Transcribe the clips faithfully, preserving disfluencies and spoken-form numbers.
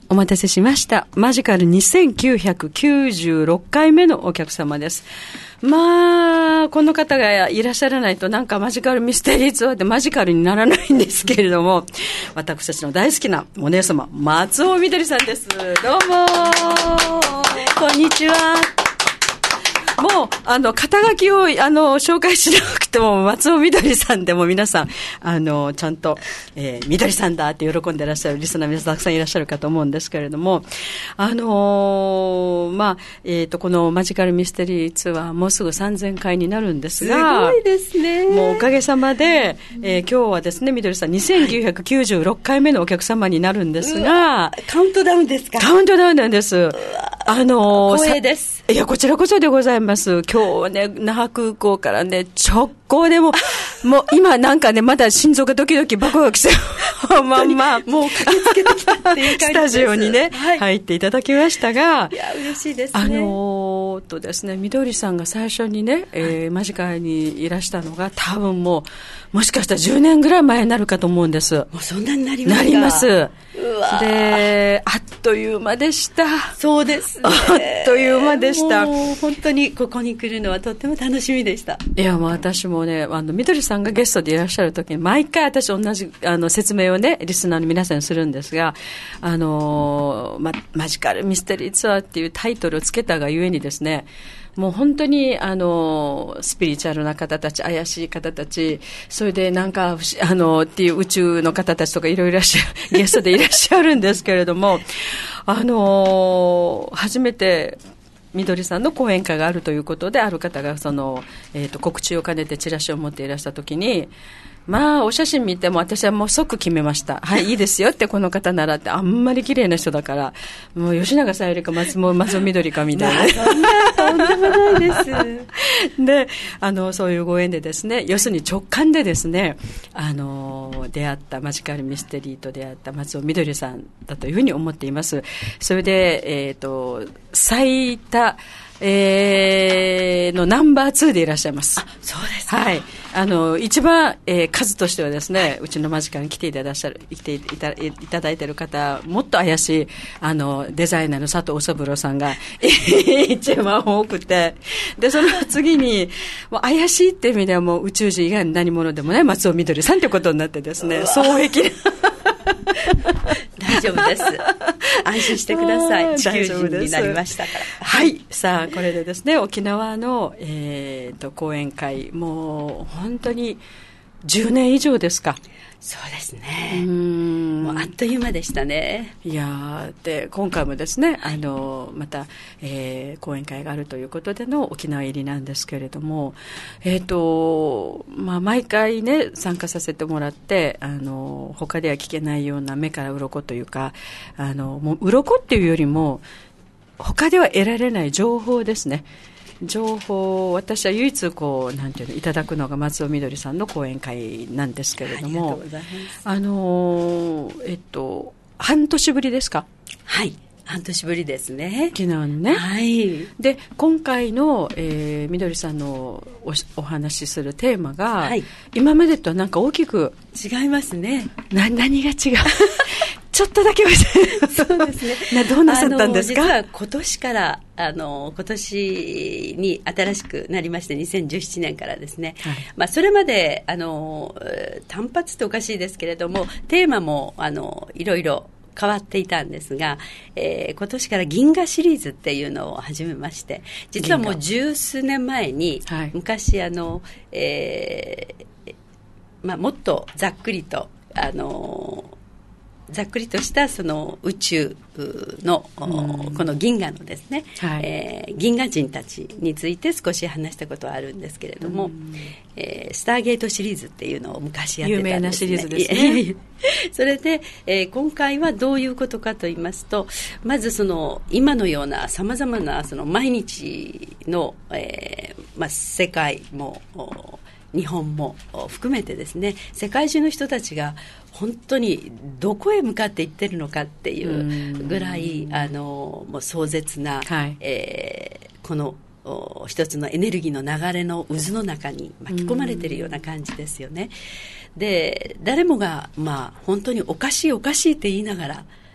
お待たせしました。マジカルにせんきゅうひゃくきゅうじゅうろっかいめのお客様です。まあ、この方がいらっしゃらないとなんかマジカルミステリーツアーってマジカルにならないんですけれども、私たちの大好きなお姉様、松尾みどりさんです。どうもこんにちは。もう、あの、肩書きを、あの、紹介しなくても、松尾みどりさんでも皆さん、あの、ちゃんと、えー、みどりさんだって喜んでいらっしゃるリスナーの皆さんたくさんいらっしゃるかと思うんですけれども、あのー、まあ、えっと、このマジカルミステリーツアー、もうすぐさんぜんかいになるんですが、 すごいですね。 もうおかげさまで、えー、今日はですね、みどりさん、にせんきゅうひゃくきゅうじゅうろっかいめのお客様になるんですが、 カウントダウンですか？ カウントダウンなんです。あのー、 光栄です。 いや、こちらこそでございます。今日はね、那覇空港からね、直行でも、もう今なんかね、まだ心臓がドキドキバクバクしてるまんま、 もう駆けつけてきたっていう感じです。 スタジオにね、はい、入っていただきましたが、 いや、嬉しいですね。 あのー、とですね、みどりさんが最初にね、えー、マジカルにいらしたのが、多分もう、もしかしたらじゅうねんぐらい前になるかと思うんです。もうそんなになりますか？ なります。 うわで、あっという間でした。 そうですね。 あっという間でした。 もう本当にここに来るのはとっても楽しみでした。 いや、もう私もね、あの、みどりさんがゲストでいらっしゃるときに、毎回私同じ、あの、説明をね、リスナーの皆さんにするんですが、あの、ま、マジカルミステリーツアーっていうタイトルをつけたがゆえにですね、もう本当に、あの、スピリチュアルな方たち、怪しい方たち、それでなんか、あの、っていう宇宙の方たちとかいろいろゲストでいらっしゃるんですけれども、あの、初めて、みどりさんの講演会があるということで、ある方がその、えーと、告知を兼ねてチラシを持っていらしたときに、まあお写真見ても私はもう即決めました。はい、いいですよってこの方ならって、あんまり綺麗な人だから、もう吉永小百合か松尾松尾みどりかみたいな、 まあ、そんなとんでもないですで、あのそういうご縁でですね、要するに直感でですね、あの出会ったマジカルミステリーと出会った松尾みどりさんだというふうに思っています。それで、えーと最多えー、のナンバーツーでいらっしゃいます。 あ、そうですか。 はい。あの、一番、えー、数としてはですね、はい、うちのマジカルに来ていただいて、来ていた、いただいている方、もっと怪しい、あの、デザイナーの佐藤お三郎さんが、一番多くて、で、その次に、もう怪しいっていう意味ではもう宇宙人以外の何者でもない松尾みどりさんということになってですね、双璧な。 大丈夫です。安心してください。地球人になりましたから。 はい。さあ、これでですね、沖縄の、えー、と講演会、もう本当にじゅうねん以上ですか。 そうですね。 うーん、 もうあっという間でしたね。 いやで今回もですね、あのまた、えー、講演会があるということでの沖縄入りなんですけれども、えーとまあ、毎回ね参加させてもらって、あの他では聞けないような目から鱗というか、あのもう鱗っていうよりも他では得られない情報ですね。情報を私は唯一こうなんていうのいただくのが松尾みどりさんの講演会なんですけれども、あのえっと半年ぶりですか？ はい、半年ぶりですね。 昨日ね。 はい。 で今回の、えー、みどりさんの お, お話しするテーマが、はい、今までとはなんか大きく違いますね。 な何が違う？ちょっとだけ教えて。 そうですね。 どうなさったんですか？ 実は今年からあの今年に新しくなりましてにせんじゅうななねんからですね、はい、まあ、それまであの単発っておかしいですけれどもテーマもあのいろいろ変わっていたんですが、えー、今年から銀河シリーズっていうのを始めまして、実はもう十数年前に、はい、昔あの、えーまあ、もっとざっくりとあのざっくりとしたその宇宙の、うん、この銀河のですね、はい、えー、銀河人たちについて少し話したことはあるんですけれども、うん、えー、スターゲートシリーズっていうのを昔やってたんですね。 有名なシリーズですね。 それで、えー、今回はどういうことかと言いますと、まずその今のようなさまざまなその毎日の、えーまあ、世界も日本も含めてですね、世界中の人たちが本当にどこへ向かっていってるのかっていうぐらい、あのもう壮絶な、はい、えー、この一つのエネルギーの流れの渦の中に巻き込まれているような感じですよね。で、誰もが、まあ、本当におかしいおかしいって言いながら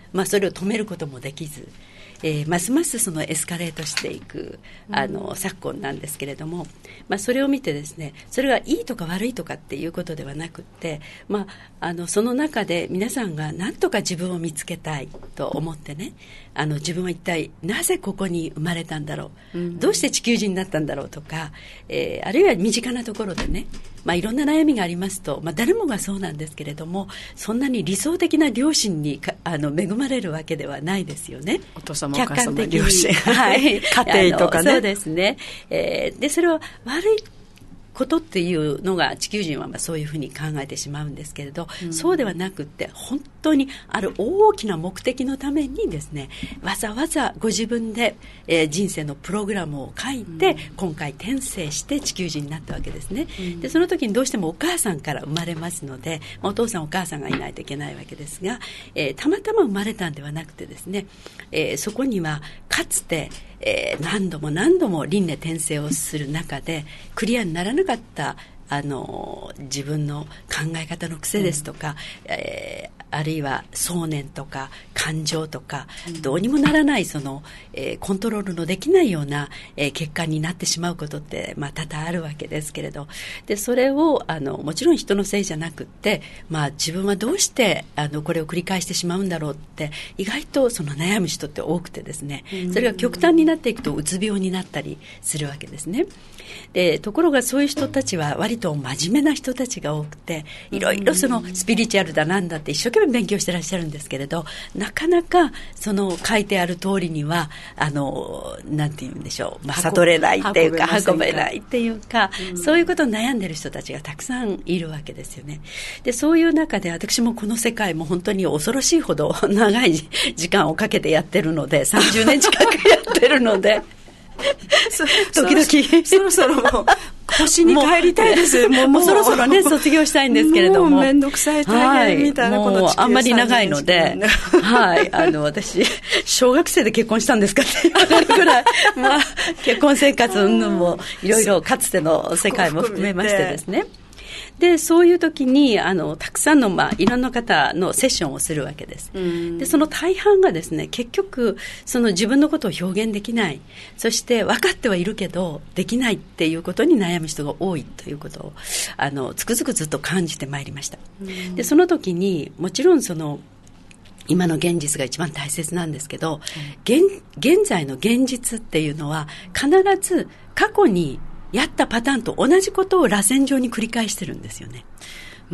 まあ、それを止めることもできず、えー、ますますそのエスカレートしていくあの昨今なんですけれども、まあ、それを見てですね、それがいいとか悪いとかっていうことではなくって、まあ、あのその中で皆さんが何とか自分を見つけたいと思ってね、あの自分は一体なぜここに生まれたんだろう、うん、どうして地球人になったんだろうとか、えー、あるいは身近なところでね、まあ、いろんな悩みがありますと、まあ、誰もがそうなんですけれども、そんなに理想的な両親にかあの恵まれるわけではないですよね。 お父様お母様両親、 はい、 家庭とかね。 そうですね、えー、でそれは悪いことっていうのが地球人はまあそういうふうに考えてしまうんですけれど、うん、そうではなくって本当にある大きな目的のためにですね、わざわざご自分で、えー、人生のプログラムを書いて、うん、今回転生して地球人になったわけですね、うん、でその時にどうしてもお母さんから生まれますので、まあ、お父さんお母さんがいないといけないわけですが、えー、たまたま生まれたんではなくてですね、えー、そこにはかつてえー、何度も何度も輪廻転生をする中でクリアにならなかったあの自分の考え方の癖ですとか、うん、えー、あるいは想念とか感情とか、うん、どうにもならないその、えー、コントロールのできないような、えー、結果になってしまうことって、まあ、多々あるわけですけれど、でそれをあのもちろん人のせいじゃなくって、まあ、自分はどうしてあのこれを繰り返してしまうんだろうって意外とその悩む人って多くてですね、それが極端になっていくとうつ病になったりするわけですね。でところがそういう人たちは割と真面目な人たちが多くて、いろいろそのスピリチュアルだなんだって一生懸命勉強してらっしゃるんですけれど、なかなかその書いてある通りにはあのなんて言うんでしょう、まあ、悟れないっていうか運べないっていうか、うん、そういうことを悩んでる人たちがたくさんいるわけですよね。でそういう中で私もこの世界も本当に恐ろしいほど長い時間をかけてやってるので、さんじゅうねん近くやってるので時々 そろそろもう星に帰りたいです。 もう、もうそろそろね卒業したいんですけれども、 もうめんどくさい大変みたいな、はい、この地球あんまり長いのではいあの私小学生で結婚したんですかって言われるくらいまあ結婚生活云々もいろいろかつての世界も含めましてですね、でそういう時にあのたくさんの、まあ、いろんな方のセッションをするわけです。でその大半がですね、結局その自分のことを表現できない、そして分かってはいるけどできないっていうことに悩む人が多いということをあのつくづくずっと感じてまいりました。でその時にもちろんその今の現実が一番大切なんですけど、現、現在の現実っていうのは必ず過去にやったパターンと同じことを螺旋状に繰り返してるんですよね。うん、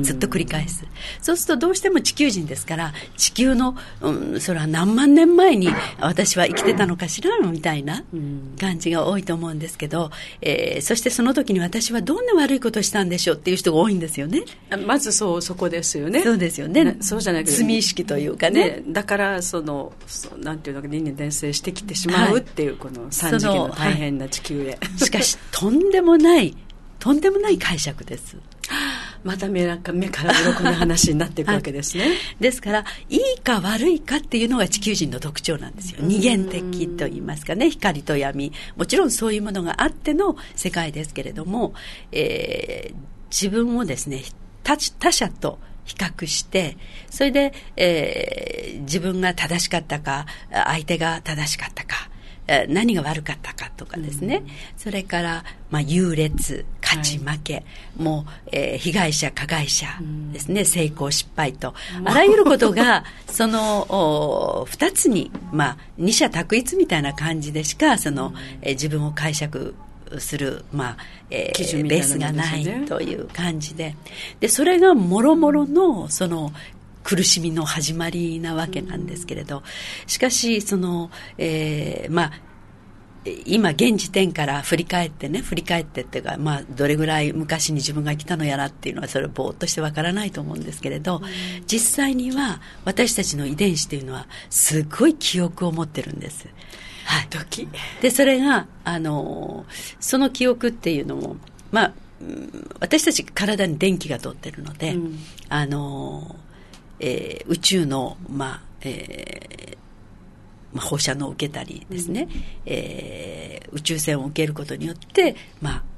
ずっと繰り返す。そうするとどうしても地球人ですから、地球の、うん、それは何万年前に私は生きてたのかしらみたいな感じが多いと思うんですけど、えー、そしてその時に私はどんな悪いことをしたんでしょうっていう人が多いんですよね。 まずそうそこですよね。 そうですよね。 そうじゃなくて罪意識というかね。 ね、だからそのそなんていうのか輪廻転生してきてしまうっていう、はい、この三次元の大変な地球へ。 しかしとんでもないとんでもない解釈です。 また目から鱗の話になっていくわけですね、はい、 ですからいいか悪いかっていうのが地球人の特徴なんですよ。二元的と言いますかね、光と闇、もちろんそういうものがあっての世界ですけれども、えー、自分をですね 他, 他者と比較して、それで、えー、自分が正しかったか相手が正しかったか何が悪かったかとかですね、うん、それから、まあ、優劣勝ち負け、はい、もう、えー、被害者加害者ですね、うん、成功失敗と、うん、あらゆることがその二つに、まあ、二者択一みたいな感じでしかその、うん、えー、自分を解釈する、まあえー、ベースがないという感じで、でそれがもろもろのその苦しみの始まりなわけなんですけれど、しかしその、えー、まあ今現時点から振り返ってね振り返ってっていうか、まあ、どれぐらい昔に自分が来たのやらっていうのはそれぼーっとしてわからないと思うんですけれど、実際には私たちの遺伝子というのはすごい記憶を持ってるんです。はい、 ドキでそれがあのその記憶っていうのも、まあ、私たち体に電気が通ってるので、うん、あのえー、宇宙の、まあえーまあ、放射能を受けたりですね、うん、えー、宇宙線を受けることによって、まあ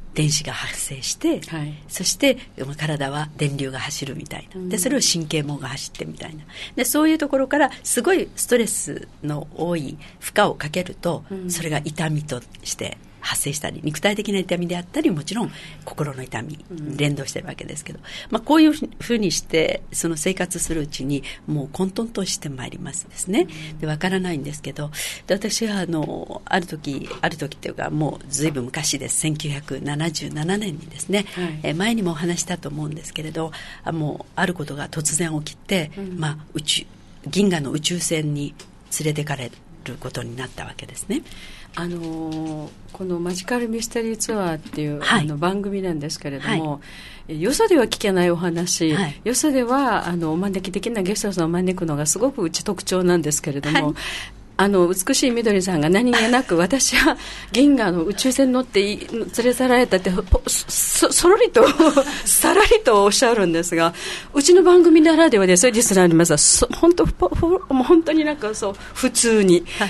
電子が発生して、はい、そして体は電流が走るみたいな、でそれを神経網が走ってみたいな、でそういうところからすごいストレスの多い負荷をかけると、うん、それが痛みとして発生したり、肉体的な痛みであったり、もちろん心の痛みに連動してるわけですけど、うん、まあ、こういうふうにしてその生活するうちにもう混沌としてまいりますですね。でわからないんですけど、で私はあのある時ある時っていうかもうずいぶん昔です。せんきゅうひゃくななじゅうななねんにですね、はい、え前にもお話したと思うんですけれど、あもうあることが突然起きて、うん、まあ、宇宙銀河の宇宙船に連れてかれることになったわけですね。 あのー、このマジカルミステリーツアーっていう、はい、あの番組なんですけれども、はい、よそでは聞けないお話、はい、よそではあのお招き的なゲストさんを招くのがすごくうち特徴なんですけれども、はい、あの美しいみどりさんが何気なく私は銀河の宇宙船に乗って連れ去られたって そ, そろりとさらりとおっしゃるんですが、うちの番組ならではでそういうリスナーにますは本当もう本当になんかそう普通に、はい、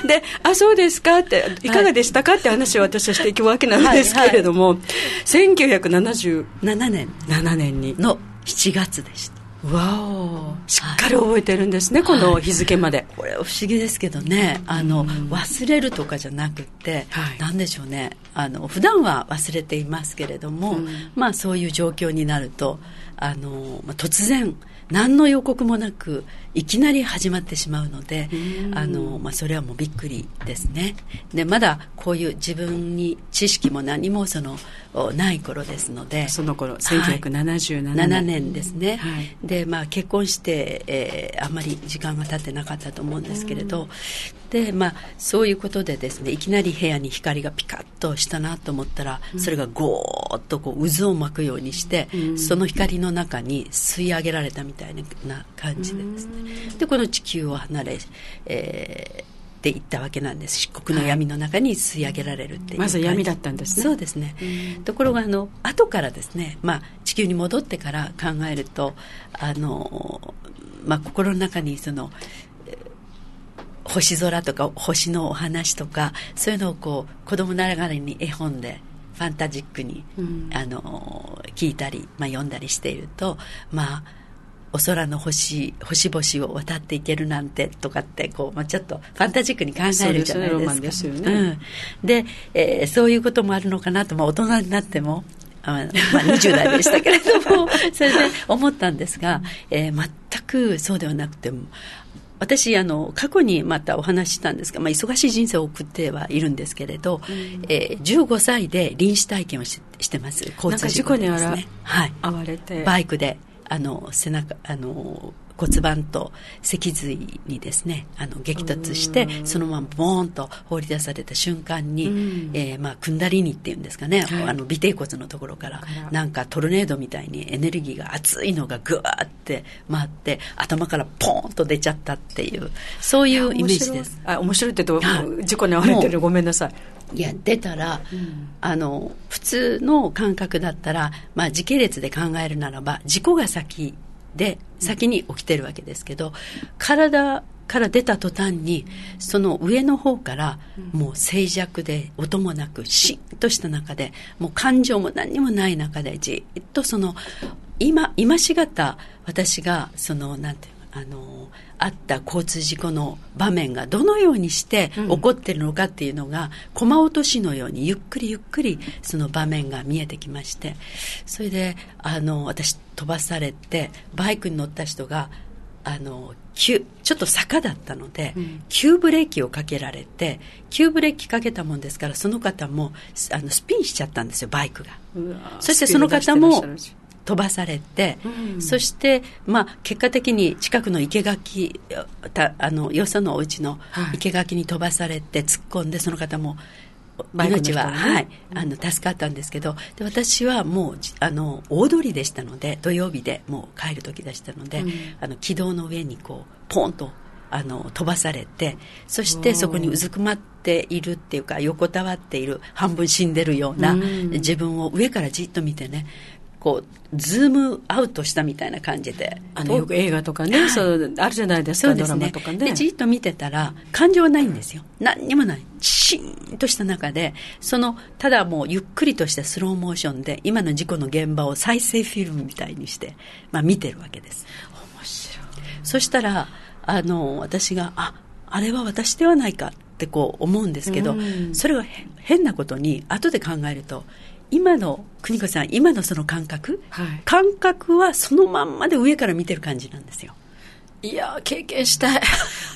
であそうですかっていかがでしたかって話を私はしていくわけなんですけれども、はいはい、せんきゅうひゃくななじゅうななねんにのしちがつでした。 わお、しっかり覚えてるんですね、はい、この日付まで。 これ不思議ですけどね、あの、うん、忘れるとかじゃなくて、はい、なんでしょうね、あの普段は忘れていますけれども、うん、まあそういう状況になるとあの、まあ、突然何の予告もなくいきなり始まってしまうので、あの、まあ、それはもうびっくりですね。でまだこういう自分に知識も何もそのない頃ですので、 その頃せんきゅうひゃくななじゅうななねん、 はい、ななねんですね、はい、で、まあ、結婚して、えー、あまり時間が経ってなかったと思うんですけれど、で、まあ、そういうことでですね、いきなり部屋に光がピカッとしたなと思ったら、それがゴーッとこう渦を巻くようにして、うん、その光の中に吸い上げられたみたいな感じでですね、でこの地球を離れ、えーっていったわけなんです。漆黒の闇の中に吸い上げられるっていう、はい、 まず闇だったんですね。 そうですね。ところがあの後からですね、まあ、地球に戻ってから考えるとあの、まあ、心の中にその星空とか星のお話とかそういうのをこう子供ながらに絵本でファンタジックに、うん、あの聞いたり、まあ、読んだりしていると、まあお空の星星々を渡っていけるなんてとかってこう、まあ、ちょっとファンタジックに考えるじゃないですか。そうです、ロマンですよね。うん、で、えー、そういうこともあるのかなと、まあ、大人になってもあ、まあ、にじゅう代でしたけれどもそれで思ったんですが、えー、全くそうではなくても、私あの過去にまたお話ししたんですが、まあ、忙しい人生を送ってはいるんですけれど、うん、えー、じゅうごさいで臨死体験を し, してます交通事故でですね、 はい、遭われてバイクであの背中あの骨盤と脊髄にですねあの激突してそのままボーンと放り出された瞬間に、えーまあ、クンダリニっていうんですかね、はい、あの尾てい骨のところからなんかトルネードみたいにエネルギーが熱いのがグワーって回って頭からポーンと出ちゃったっていうそういうイメージです。 あ、面白いって言うと事故に遭われてる、ごめんなさい。 いや出たら、うん、あの普通の感覚だったら、まあ、時系列で考えるならば事故が先で先に起きてるわけですけど、うん、体から出た途端にその上の方からもう静寂で音もなくシーンとした中でもう感情も何にもない中でじっとその今今しがた私がそのなんていうあのあった交通事故の場面がどのようにして起こっているのかっていうのが、うん、コマ落としのようにゆっくりゆっくりその場面が見えてきまして、それであの私飛ばされてバイクに乗った人があの急ちょっと坂だったので、うん、急ブレーキをかけられて急ブレーキかけたもんですからその方もあのスピンしちゃったんですよバイクが。そしてその方も飛ばされて、うん、そして、まあ、結果的に近くの生垣たあのよそのお家の生垣に飛ばされて突っ込んでその方も命は、ね、はい、あの助かったんですけど、で私はもうあの大通りでしたので土曜日でもう帰る時でしたので、うん、あの軌道の上にこうポンとあの飛ばされて、そしてそこにうずくまっているっていうか横たわっている半分死んでるような、うん、自分を上からじっと見てね、 こうズームアウトしたみたいな感じで、 あのよく映画とかね、はい、そうあるじゃないですか。そうですね、ドラマとかね。 でじっと見てたら感情はないんですよ。何にもない、シーンとした中で、そのただもうゆっくりとしたスローモーションで今の事故の現場を再生フィルムみたいにして、まあ、見てるわけです。 面白い。 そしたらあの私がああれは私ではないかってこう思うんですけど、それが変なことに後で考えると、今の邦子さん、今のその感覚、はい、感覚はそのまんまで上から見てる感じなんですよ。 いや経験したい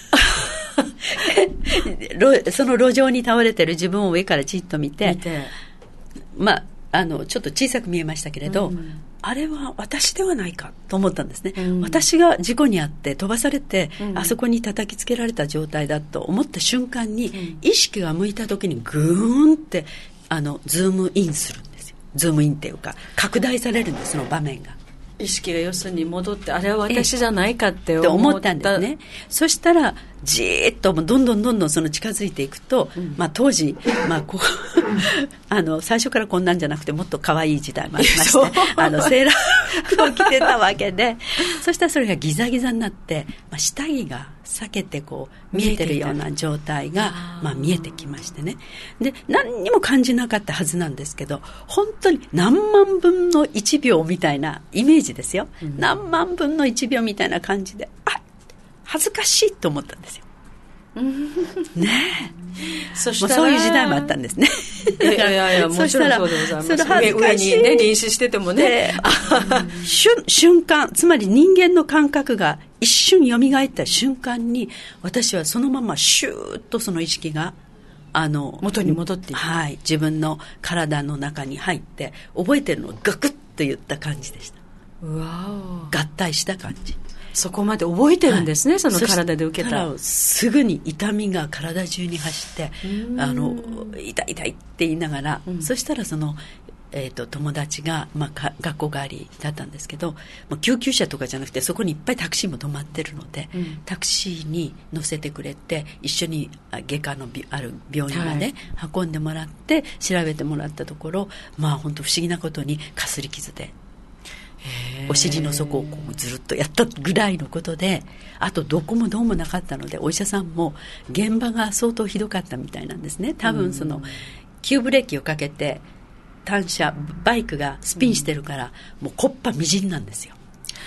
その路上に倒れてる自分を上からじっと見て、見てまああのちょっと小さく見えましたけれど、うん、あれは私ではないかと思ったんですね、うん、私が事故に遭って飛ばされて、うん、あそこに叩きつけられた状態だと思った瞬間に、うん、意識が向いた時にグーンってあのズームインするんですよ。ズームインっていうか拡大されるんです、その場面が。 意識が要するに戻って、あれは私じゃないかって思った、思ったんですね。そしたらじーっとどんどんどんどんその近づいていくと、うん、まあ、当時、まあ、こうあの最初からこんなんじゃなくてもっと可愛い時代もありましてあのセーラー服を着てたわけでそしたらそれがギザギザになって、まあ、下着が裂けてこう見えてるような状態がまあ、見えてきましてね。で何にも感じなかったはずなんですけど、本当に何万分のいちびょうみたいなイメージですよ、うん、何万分のいちびょうみたいな感じで、あ、恥ずかしいと思ったんですよねえ。そしたらそういう時代もあったんですね。 いやいやいや、もちろんそうでございます。上, 上にね臨死しててもね、 瞬, 瞬間、つまり人間の感覚が一瞬蘇った瞬間に、私はそのままシューッとその意識があの元に戻っていく、 はい、自分の体の中に入って覚えてるのをガクッと言った感じでした。 うわお、合体した感じ。 そこまで覚えてるんですね、はい、その体で受けた。 すぐに痛みが体中に走って、あの痛い痛いって言いながら、うん、そしたらその、えー、と友達が、まあ、学校帰りだったんですけど、まあ、救急車とかじゃなくてそこにいっぱいタクシーも止まってるので、うん、タクシーに乗せてくれて一緒に外科のある病院まで運んでもらって、はい、調べてもらったところ、まあ本当不思議なことにかすり傷でお尻の底をこうずるっとやったぐらいのことで、あとどこもどうもなかったので、お医者さんも現場が相当ひどかったみたいなんですね。多分その急ブレーキをかけて単車バイクがスピンしてるから、もう木っ端みじんなんですよ。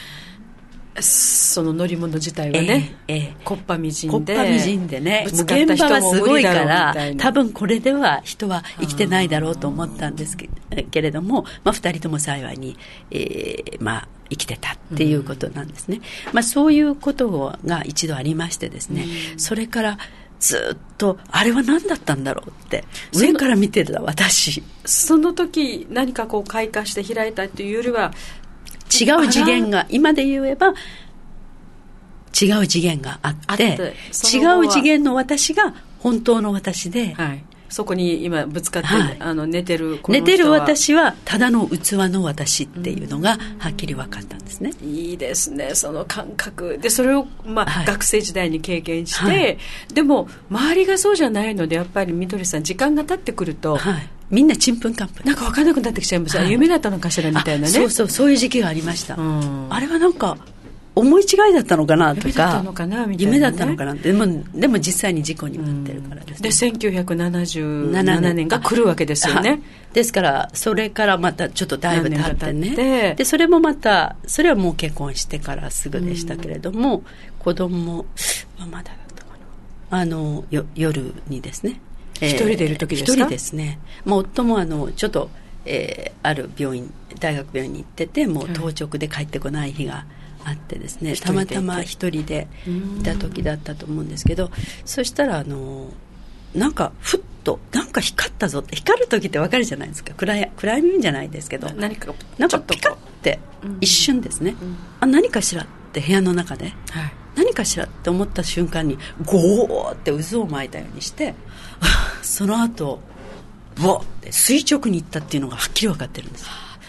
その乗り物自体はね、えーえー、木っ端みじんで、 木っ端みじんでね、もう現場はすごいから、多分これでは人は生きてないだろうと思ったんですけれども、まあ、ふたりとも幸いに、えーまあ、生きてたっていうことなんですね、うん、まあ、そういうことが一度ありましてですね、うん、それからずっとあれは何だったんだろうって上から見てた私。 その時何かこう開花して開いたっていうよりは違う次元が、今で言えば違う次元があって、あって違う次元の私が本当の私で、 はい、そこに今ぶつかって、はい、あの寝てるこの人は寝てる私はただの器の私っていうのがはっきり分かったんですね。 いいですね、その感覚で。それを、まあはい、学生時代に経験して、はい、でも周りがそうじゃないので、やっぱりみどりさん時間が経ってくると、はい、 みんなちんぷんかんぷんなんか分からなくなってきちゃいます、はい、夢だったのかしらみたいなね。 そうそう、そういう時期がありました、うん、あれはなんか思い違いだったのかなとか、 夢だったのかなみたいな、ね、 夢だったのかなって。でも、でも実際に事故になってるからですね、うん、 でせんきゅうひゃくななじゅうななねんが来るわけですよね。 ですからそれからまたちょっとだいぶ経ってね、でそれもまたそれはもう結婚してからすぐでしたけれども、うん、子供はまだだったかな、あのよ夜にですね、 一人でいる時ですか？ 一人ですね、まあ、夫もあのちょっと、えー、ある病院大学病院に行ってて、もう当直で帰ってこない日があってですね、はい、たまたま一人でいた時だったと思うんですけど、そしたらあのなんかふっとなんか光ったぞって、光る時って分かるじゃないですか、暗い暗闇じゃないですけど、 何かなんかピカッて一瞬ですね、うんうん、あ何かしらって部屋の中で、はい、何かしらって思った瞬間にゴーって渦を巻いたようにしてその後ボッって垂直に行ったっていうのがはっきり分かってるんです。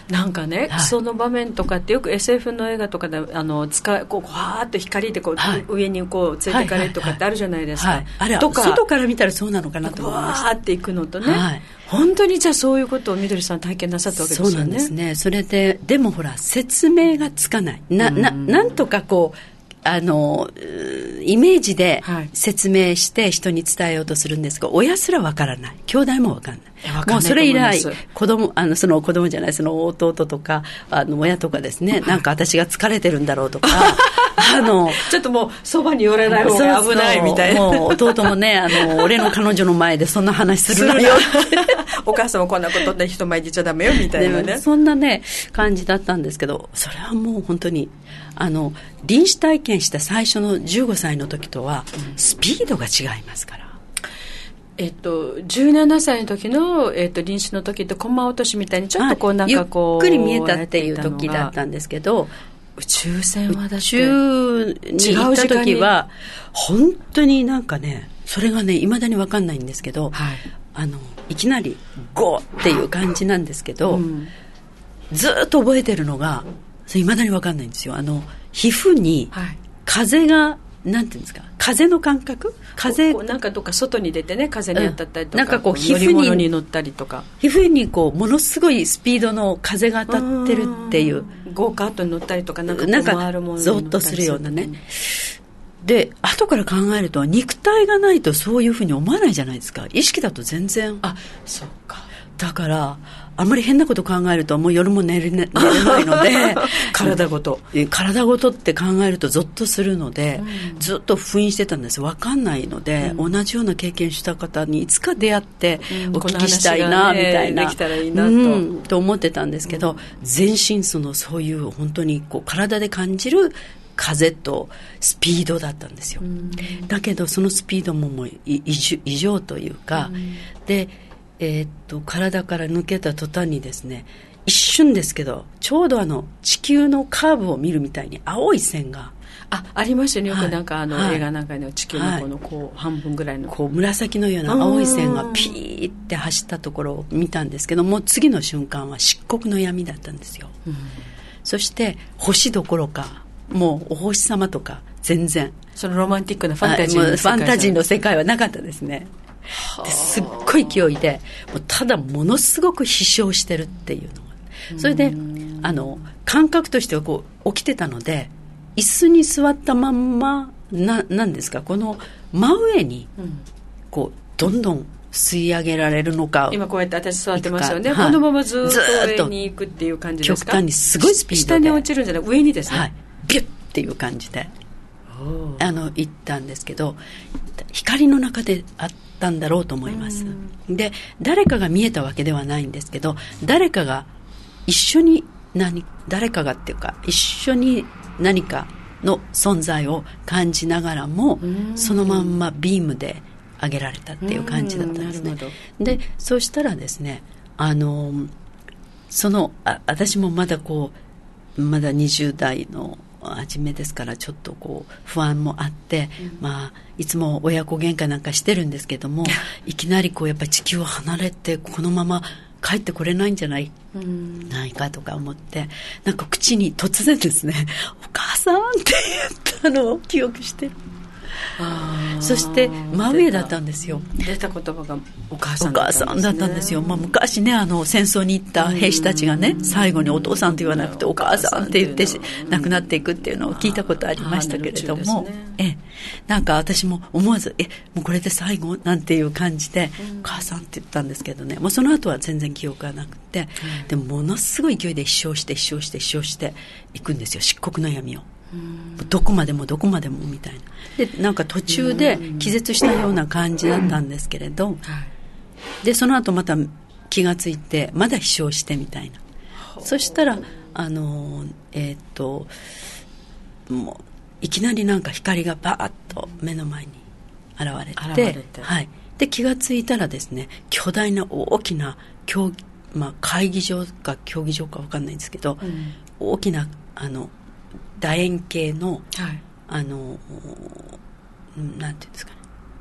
なんかね、 はい、 その場面とかってよく エスエフ の映画とかであの使こうわーっと光でこう、はい、上にこう連れてかれるとかってあるじゃないですか、 はいはいはい、あれとか外から見たらそうなのかなと思いました。 わーっていくのとね、はい、本当にじゃあそういうことをみどりさん体験なさったわけですよね。 そうなんですね。それででもほら説明がつかないな、な、なんとかこうあのイメージで説明して人に伝えようとするんですが、親すらわからない、兄弟もわからない。もうそれ以来子供あのその子供じゃないその弟とかあの親とかですね、なんか私が疲れてるんだろうとかあのちょっともうそばに寄らない方が危ないみたいな。 もう弟もねあの俺の彼女の前でそんな話するなよお母さんもこんなことで人前に言っちゃダメよみたいなね、 そんなね感じだったんですけど、それはもう本当にあの臨死体験した最初のじゅうごさいの時とはスピードが違いますから、 えっと、じゅうななさいの時の、えっと、臨死の時ってコマ落としみたいにちょっとこうなんかこう、 ゆっくり見えたっていう時だったんですけど、 宇宙船はだって宇宙に行った時は本当になんかねそれがね未だに分かんないんですけど、はい、あのいきなりゴーっていう感じなんですけど、うん、ずっと覚えてるのがそれ未だに分かんないんですよ。あの皮膚に風がなんていうんですか、風の感覚、風こうなんかどっか外に出てね風に当たったりとか、 うん、なんかこう皮膚に乗り物に乗ったりとか皮膚にこうものすごいスピードの風が当たってるっていう、 ゴーカートに乗ったりとかなんかなんかゾッとするようなね。で後から考えると肉体がないとそういうふうに思わないじゃないですか。意識だと全然。 あ、そうか。 だからあんまり変なこと考えるともう夜も寝れ、ね、寝れないので体ごと体ごとって考えるとゾッとするので、うん、ずっと封印してたんです。分かんないので、うん、同じような経験した方にいつか出会ってお聞きしたいな、うん、みたいな、 できたらいいなと、 うん、と思ってたんですけど、うん、全身そのそういう本当にこう体で感じる風とスピードだったんですよ、うん、だけどそのスピードももう異常というか、うん、でえー、っと体から抜けた途端にですね、一瞬ですけどちょうどあの地球のカーブを見るみたいに青い線があ, ありましたね。よくなんかあの、はい、映画なんかの地球のこのこう半分ぐらいのこう紫のような青い線がピーって走ったところを見たんですけども、次の瞬間は漆黒の闇だったんですよ、うん、そして星どころかもうお星様とか全然そのロマンティックなファンタジーの世界、 ファンタジーの世界はなかったですね。ですっごい勢いでもうただものすごく飛翔してるっていうのが、それであの感覚としてはこう起きてたので椅子に座ったまんまななんですか、この真上にこうどんどん吸い上げられるのか、 今こうやって私座ってますよね、はい、このままずっと上に行くっていう感じですか。 極端にすごいスピードで下に落ちるんじゃない上にですね、 はい、ビュッっていう感じであの行ったんですけど、光の中であったんだろうと思います。で誰かが見えたわけではないんですけど、誰かが一緒に何誰かがっていうか一緒に何かの存在を感じながらもそのまんまビームで上げられたっていう感じだったんですね。でそうしたらですね、あのそのあ私もまだこうまだにじゅう代の初めですからちょっとこう不安もあって、うん、まあいつも親子喧嘩なんかしてるんですけどもいきなりこうやっぱり地球を離れてこのまま帰ってこれないんじゃない、うん、ないかとか思って、なんか口に突然ですねお母さんって言ったのを記憶してる。そして真上だったんですよ。 出た言葉がお母さんだったんですね。お母さんだったんですよ。まあ、昔ねあの戦争に行った兵士たちがね最後にお父さんと言わなくてお母さんって言って亡くなっていくっていうのを聞いたことありましたけれども、ね、えなんか私も思わずえもうこれで最後なんていう感じでお母さんって言ったんですけどね、もうその後は全然記憶がなくて、でもものすごい勢いで飛翔して飛翔して飛翔していくんですよ、漆黒の闇を。どこまでもどこまでもみたいなで、なんか途中で気絶したような感じだったんですけれど、でその後また気がついてまだ飛翔してみたいな。そしたらあのえー、っともういきなりなんか光がバーッと目の前に現れて、現れて、はい、で気がついたらですね、巨大な大きな競、まあ、会議場か競技場か分かんないんですけど、うん、大きなあの楕円形の、はい、あのなんていうんですかね、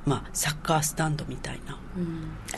まあ、サッカースタンドみたいな、 うん、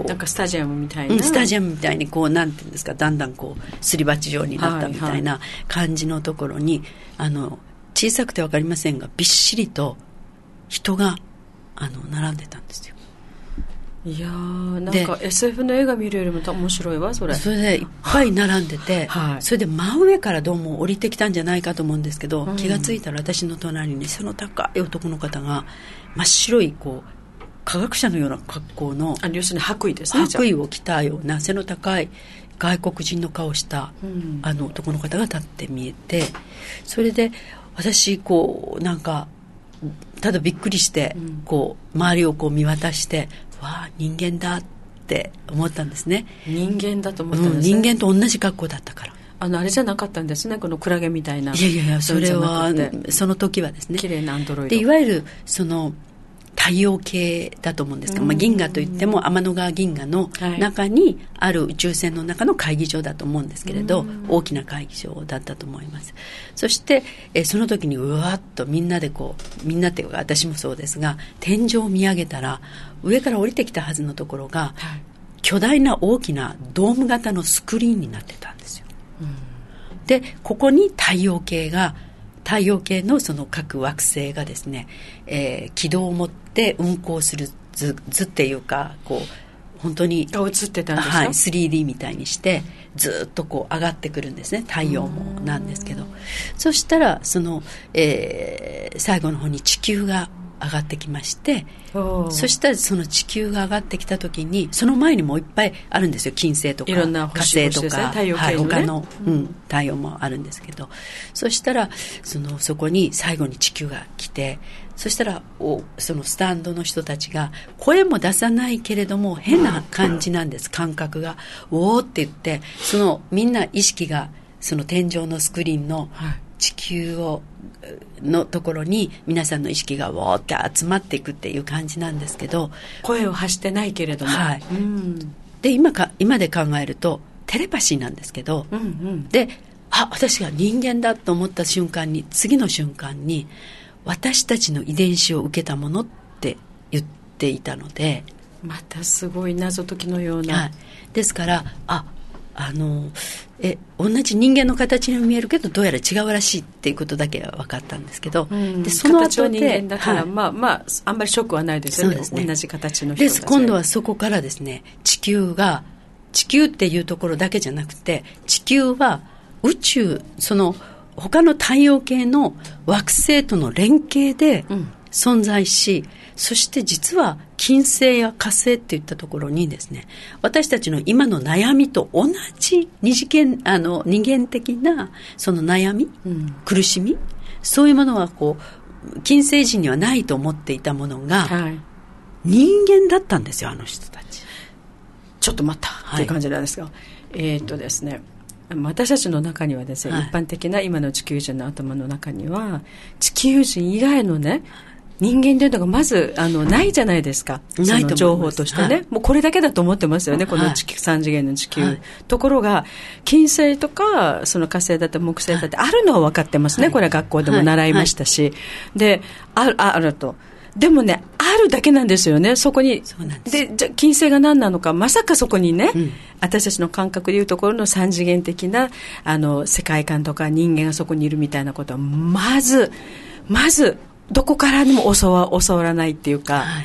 なんかスタジアムみたいな、 うん、スタジアムみたいにこうなんていうんですか、だんだんこうすり鉢状になったみたいな感じのところに、はいはい、あの小さくて分かりませんがびっしりと人があの並んでたんですよ。 いやー、なんか エスエフ の映画見るよりも面白いわそれ。 それでいっぱい並んでて、 はい、 それで真上からどうも降りてきたんじゃないかと思うんですけど、うん、気がついたら私の隣に背の高い男の方が真っ白いこう科学者のような格好の、 あ、要するに白衣ですね。 白衣を着たような背の高い外国人の顔をした、うん、あの男の方が立って見えて、それで私こうなんかただびっくりして、うん、こう周りをこう見渡して、わあ人間だって思ったんですね。 人間だと思ったんですね、 うん、人間と同じ格好だったから。 あのあれじゃなかったんですね、このクラゲみたいな。 いやいやいや、それはその時はですね、 綺麗なアンドロイドでいわゆるその太陽系だと思うんですが、まあ、銀河といっても天の川銀河の中にある宇宙船の中の会議場だと思うんですけれど、大きな会議場だったと思います。そしてえその時にうわっとみんなでこうみんなっていうか私もそうですが、天井を見上げたら上から降りてきたはずのところが、はい、巨大な大きなドーム型のスクリーンになってたんですよ。でここに太陽系が太陽系のその各惑星がですね、えー、軌道を持って運行する図、図っていうかこう本当に映ってたんですか、 はい、スリーディー みたいにしてずっとこう上がってくるんですね。太陽もなんですけど、そしたらその、えー、最後の方に地球が上がってきまして、そしたらその地球が上がってきた時にその前にもいっぱいあるんですよ。金星とかいろんな火星とか、 太陽系のね、はい、 他の、うん、太陽もあるんですけど、そしたらそのそこに最後に地球が来て、そしたらおそのスタンドの人たちが声も出さないけれども変な感じなんです。感覚がおーって言って、そのみんな意識がその天井のスクリーンの地球をのところに皆さんの意識がわーって集まっていくっていう感じなんですけど、 声を発してないけれども、 はい、 うん、 で 今, か今で考えるとテレパシーなんですけど、うんうん、であ私が人間だと思った瞬間に次の瞬間に私たちの遺伝子を受けたものって言っていたので、 またすごい謎解きのような、 はい、ですからああのえ同じ人間の形に見えるけどどうやら違うらしいっていうことだけは分かったんですけど、うん、でその後で形は人間だから、はい、まあまああんまりショックはないですよね。そうですね、同じ形の人たちです。今度はそこからですね、地球が地球っていうところだけじゃなくて地球は宇宙その他の太陽系の惑星との連携で存在し、うん、そして実は金星や火星っていったところにですね、私たちの今の悩みと同じ二次元あの人間的なその悩み、うん、苦しみ、そういうものはこう金星人にはないと思っていたものが、はい、人間だったんですよ、あの人たち。 ちょっと待った、はい、っていう感じなんですが、えーっとですね私たちの中にはですね、はい、一般的な今の地球人の頭の中には地球人以外のね人間というのがまずあのないじゃないですか。その情報としてね、はい、もうこれだけだと思ってますよね、この地球、はい、さん次元の地球、はい、ところが金星とかその火星だったり木星だってあるのは分かってますね、はい、これは学校でも習いましたし、はいはい、で あ, あるとでもねあるだけなんですよね、そこに。 そうなんです。 でじゃ金星が何なのか、まさかそこにね、うん、私たちの感覚でいうところの三次元的なあの世界観とか人間がそこにいるみたいなことはまずまずどこからにも襲わ、襲わないっていうか、はい、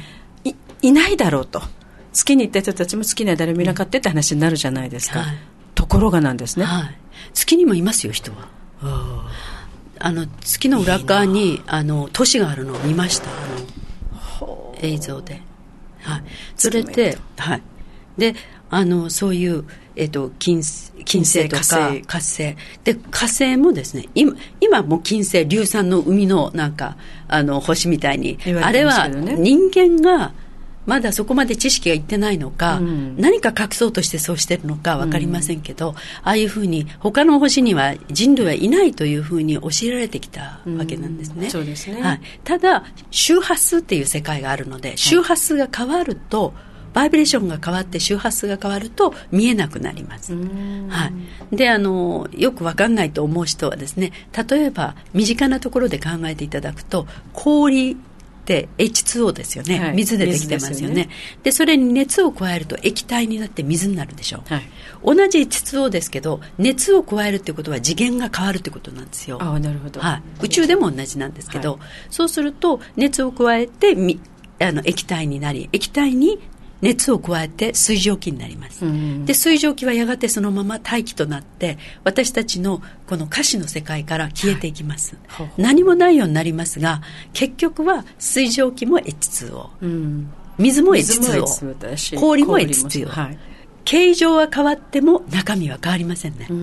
い, いないだろうと。月に行った人たちも月には誰もいなかったって話になるじゃないですか、はい、ところがなんですね、 はい、月にもいますよ人は。あの月の裏側にいいあの都市があるのを見ました、あの映像で、はい、それで、はい、であのそういう、えー、と 金, 金星とか火 星, 火星で火星もですね 今, 今も金星硫酸の海のなんかあの星みたいに、ね、あれは人間がまだそこまで知識がいってないのか、うん、何か隠そうとしてそうしてるのか分かりませんけど、うん、ああいうふうに他の星には人類はいないというふうに教えられてきたわけなんですね、 うん、そうですね、 はい、ただ周波数っていう世界があるので、周波数が変わると、はい、バイブレーションが変わって周波数が変わると見えなくなります、はい、であのよく分かんないと思う人はですね、例えば身近なところで考えていただくと氷エイチツーオー ですよね、はい、水でできてますよね。 で, よねでそれに熱を加えると液体になって水になるでしょう、はい、同じ エイチツーオー ですけど熱を加えるってことは次元が変わるってことなんですよ。 あ、なるほど、 はい、宇宙でも同じなんですけど、はい、そうすると熱を加えてみあの液体になり、液体に熱を加えて水蒸気になります、うん、で水蒸気はやがてそのまま大気となって私たちのこの可視の世界から消えていきます、はい、何もないようになりますが結局は水蒸気も エイチツーオー、うん、水も エイチツーオー、 氷も エイチツーオー、はい、形状は変わっても中身は変わりませんね。うん、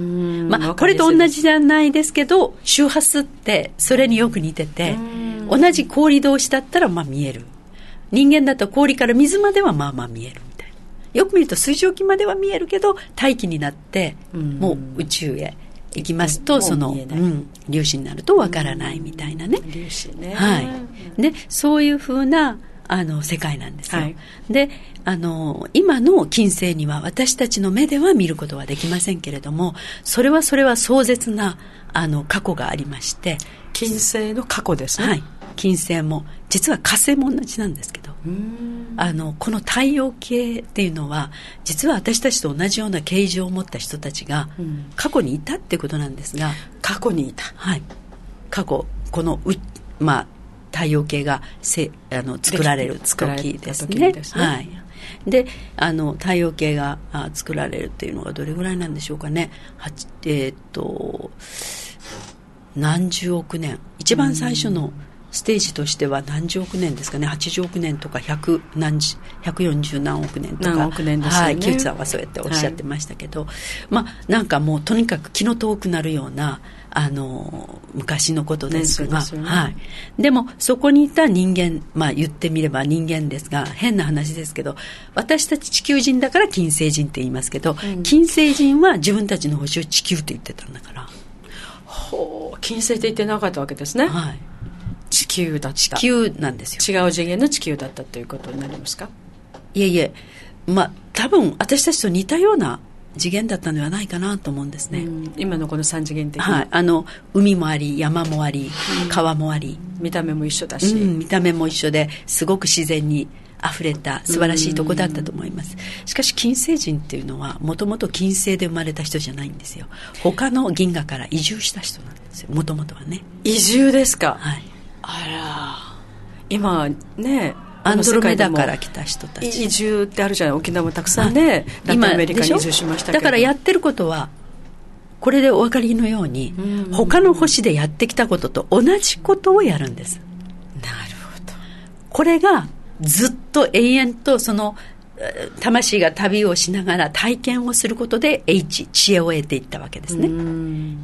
まあ、これと同じじゃないですけど周波数ってそれによく似てて、同じ氷同士だったらまあ見える。人間だと氷から水まではまあまあ見えるみたいな。よく見ると水蒸気までは見えるけど大気になってもう宇宙へ行きますと、その、うん、粒子になるとわからないみたいなね。 粒子ね。 はい。で、そういう風なあの世界なんですよ。はい、で、あの今の金星には私たちの目では見ることはできませんけれども、それはそれは壮絶なあの過去がありまして、 金星の過去ですね。 はい。金星も実は火星も同じなんですけど、うーんあのこの太陽系っていうのは実は私たちと同じような形状を持った人たちが過去にいたってことなんですが、 過去にいた、 はい、過去このう、まあ、太陽系がせあの作られる時ですね。ですね、はい、であの太陽系があ作られるっていうのがどれぐらいなんでしょうかね。はちえー、っと何十億年、一番最初のステージとしては何十億年ですかね、はちじゅうおくねんとかひゃく何ひゃくよんじゅう何億年とか、 何億年ですよね。はい、 木内さんはそうやっておっしゃってましたけど、はい、まあなんかもうとにかく気の遠くなるようなあの昔のことですが、 ですよね、 はい、でもそこにいた人間、まあ言ってみれば人間ですが、変な話ですけど、私たち地球人だから金星人って言いますけど、うん、金星人は自分たちの星を地球って言ってたんだから、 ほう、金星って言ってなかったわけですね。 はい、 地球だった。 地球なんですよ。 違う次元の地球だったということになりますか。 いえいえ、まあ多分私たちと似たような次元だったのではないかなと思うんですね。うん、 今のこの三次元的な、 はい、あの海もあり山もあり、うん、川もあり、 見た目も一緒だし、 うん、見た目も一緒ですごく自然にあふれた素晴らしいとこだったと思います。しかし金星人っていうのはもともと金星で生まれた人じゃないんですよ。他の銀河から移住した人なんですよ、もともとはね。 移住ですか。 はい、 あら、今ね、 アンドロメダから来た人たち、 移住ってあるじゃない。沖縄もたくさんね、ラテンアメリカに移住しましたけど、 だからやってることはこれでお分かりのように、うん、他の星でやってきたことと同じことをやるんです。 なるほど。 これがずっと永遠とその魂が旅をしながら体験をすることで H 知恵を得ていったわけですね。うん、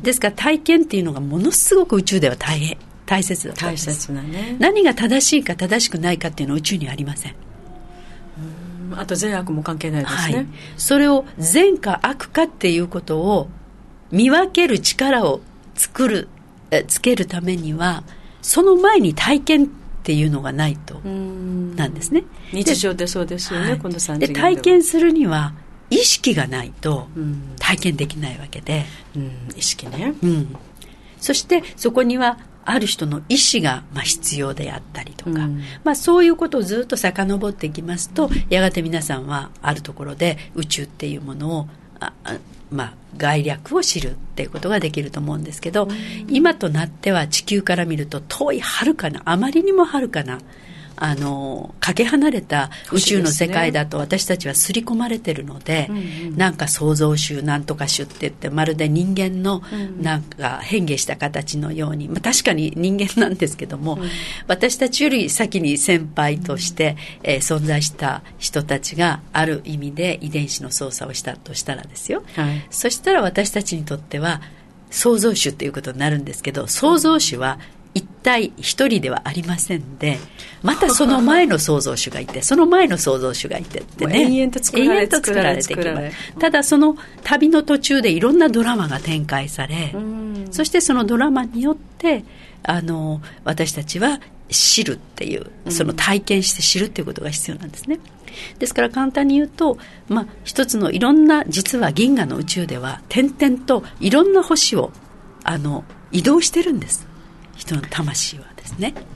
ですから体験っていうのがものすごく宇宙では大変大切だったんです。 大切なね。 何が正しいか正しくないかっていうのは宇宙にはありません。 うん、あと善悪も関係ないですね。はい、 それを善か悪かっていうことを見分ける力を作るえつけるためにはその前に体験っていうのがないとなんですね。 日常でそうですよね。はい、この三次元では。で体験するには意識がないと体験できないわけで、 うん、意識ね、 うん、そしてそこにはある人の意思がまあ必要であったりとか、うんまあ、そういうことをずっと遡っていきますと、やがて皆さんはあるところで宇宙っていうものをああまあ、概略を知るっていうことができると思うんですけど、うん、今となっては地球から見ると遠い遥かな、あまりにも遥かなあのかけ離れた宇宙の世界だと私たちは刷り込まれてるので、うんうん、なんか創造主なんとか主って言ってまるで人間のなんか変化した形のように、まあ、確かに人間なんですけども、うん、私たちより先に先輩として、うんえー、存在した人たちがある意味で遺伝子の操作をしたとしたらですよ、はい、そしたら私たちにとっては創造主ということになるんですけど、創造主は一体一人ではありませんで、またその前の創造主がいてその前の創造主がいてってね、 延々と作られ延々と作られてきます。ただその旅の途中でいろんなドラマが展開され、そしてそのドラマによってあの私たちは知るっていう、その体験して知るっていうことが必要なんですね。ですから簡単に言うと、まあ、一つのいろんな実は銀河の宇宙では点々といろんな星をあの移動してるんです。人の魂はですね。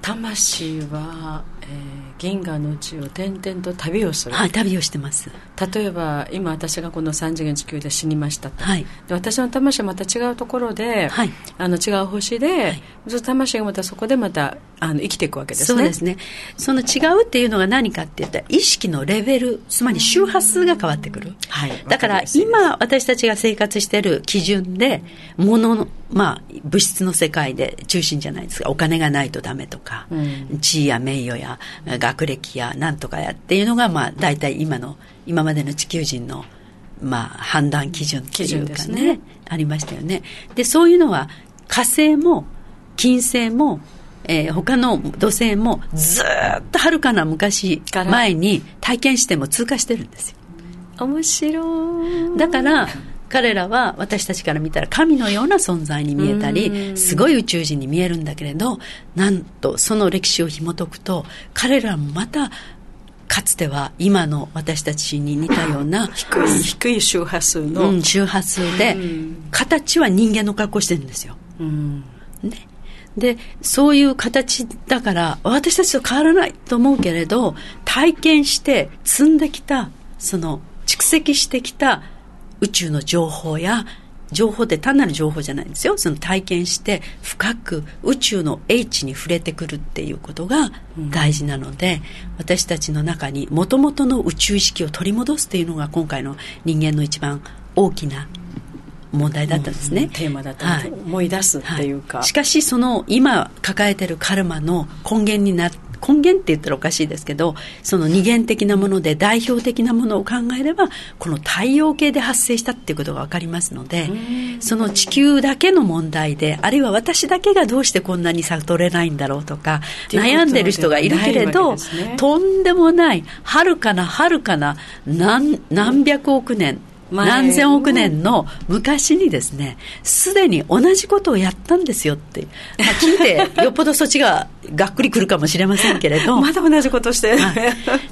魂は、えー、銀河の宇宙を転々と旅をする。 はい、旅をしてます。 例えば今私がこのさん次元地球で死にましたと、 はい、 で私の魂はまた違うところで、はい、あの違う星で、はい、ずっと魂がまたそこでまたあの生きていくわけですね。 そうですね。その違うっていうのが何かっていったら意識のレベル、つまり周波数が変わってくる、はい、だから今私たちが生活している基準で物の、まあ、物質の世界で中心じゃないですか。お金がないとダメとか、うん、地位や名誉や学歴やなんとかやっていうのが、まあ、大体今の今までの地球人の、まあ、判断基準っていうか ね, ねありましたよね。でそういうのは火星も金星も、えー、他の土星もずっとはるかな昔前に体験しても通過してるんですよ。 面白い。 だから彼らは私たちから見たら神のような存在に見えたりすごい宇宙人に見えるんだけれど、なんとその歴史を紐解くと彼らもまたかつては今の私たちに似たような低い、低い周波数の、 うん、周波数で形は人間の格好してるんですよ、うんね、でそういう形だから私たちと変わらないと思うけれど、体験して積んできたその蓄積してきた宇宙の情報や情報って単なる情報じゃないんですよ。その体験して深く宇宙の英知に触れてくるっていうことが大事なので、うん、私たちの中に元々の宇宙意識を取り戻すっていうのが今回の人間の一番大きな問題だったんですね、うん、 テーマだったと思い出すっていうか、 はいはい、しかしその今抱えているカルマの根源になって根源って言ったらおかしいですけど、その二元的なもので代表的なものを考えればこの太陽系で発生したっていうことが分かりますので、その地球だけの問題で、あるいは私だけがどうしてこんなに悟れないんだろうとか悩んでる人がいるけれど、ね、とんでもないはるかなはるかな 何, 何百億年何千億年の昔にですね、すでに同じことをやったんですよって、まあ、聞いてよっぽどそっちががっくりくるかもしれませんけれどまだ同じことして、 はい、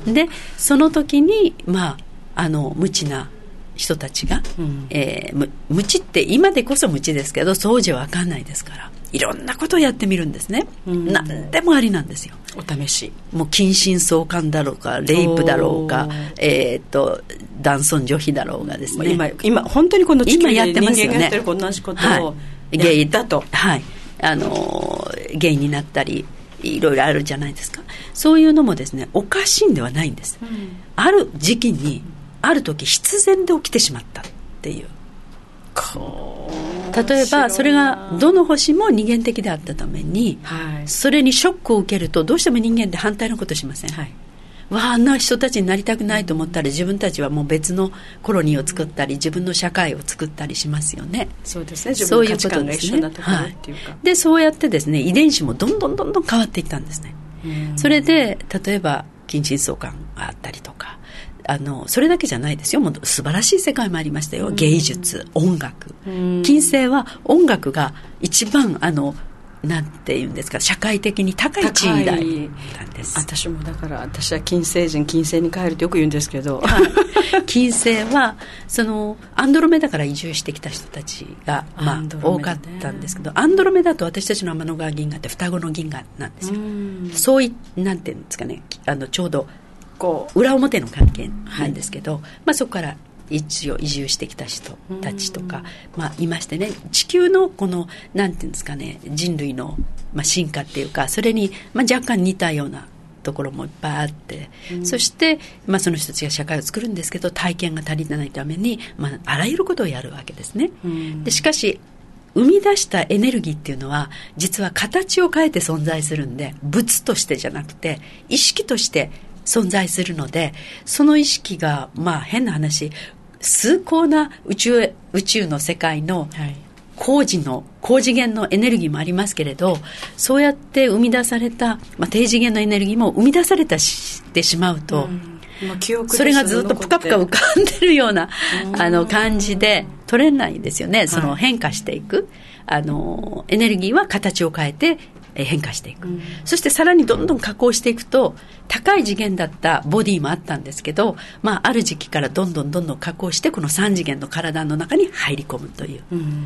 でその時に、まあ、あの無知な人たちが、うんえー、無知って今でこそ無知ですけど当時は分かんないですからいろんなことをやってみるんですね、うん、何でもありなんですよ。 お試し、 もう近親相関だろうかレイプだろうか、えー、と男尊女卑だろうがですね、 今, 今本当にこの地球で人間がやってる同じことを、 はい、ゲイだと、はい、あのゲイになったりいろいろあるじゃないですか。そういうのもですねおかしいんではないんです、うん、ある時期にある時必然で起きてしまったっていう。例えばそれがどの星も二元的であったために、はい、それにショックを受けるとどうしても人間って反対のことしません、はい、わあ、あんな人たちになりたくないと思ったら自分たちはもう別のコロニーを作ったり自分の社会を作ったりしますよね。 そうですね、自分の価値観が一緒なところっていうか、はい、 でそうやってですね遺伝子もどんどんどんどん変わっていったんですね。それで例えば近親相関があったりとか、あのそれだけじゃないですよ。もう素晴らしい世界もありましたよ。芸術、音楽、金星は音楽が一番あのなんていうんですか、社会的に高い地位だったんです。 私もだから私は金星人、金星に帰るってよく言うんですけど、 はい、金星はそのアンドロメダから移住してきた人たちが、まあ、多かったんですけど、アンドロメダと私たちの天の川銀河って双子の銀河なんですよ。そういなんていうんですかね、あのちょうどこう裏表の関係なんですけど、はい、まあ、そこから一応移住してきた人たちとか、まあ、いましてね、地球のこのなんていうんですかね、人類の、まあ、進化っていうかそれに、まあ、若干似たようなところもいっぱいあって、うん、そして、まあ、その人たちが社会を作るんですけど体験が足りないために、まあ、あらゆることをやるわけですね、うん、でしかし生み出したエネルギーっていうのは実は形を変えて存在するんで、物としてじゃなくて意識として存在するので、その意識がまあ変な話、崇高な宇宙、宇宙の世界の高次の高次元のエネルギーもありますけれど、そうやって生み出された、まあ、低次元のエネルギーも生み出されてしまうと、うんまあ、記憶それがずっとプカプカ浮かんでるようなあの感じで取れないんですよね。その変化していく、はい、あのエネルギーは形を変えて変化していく、うん、そしてさらにどんどん加工していくと高い次元だったボディもあったんですけど、まあ、ある時期からどんどんどんどん加工してこのさん次元の体の中に入り込むという、うん、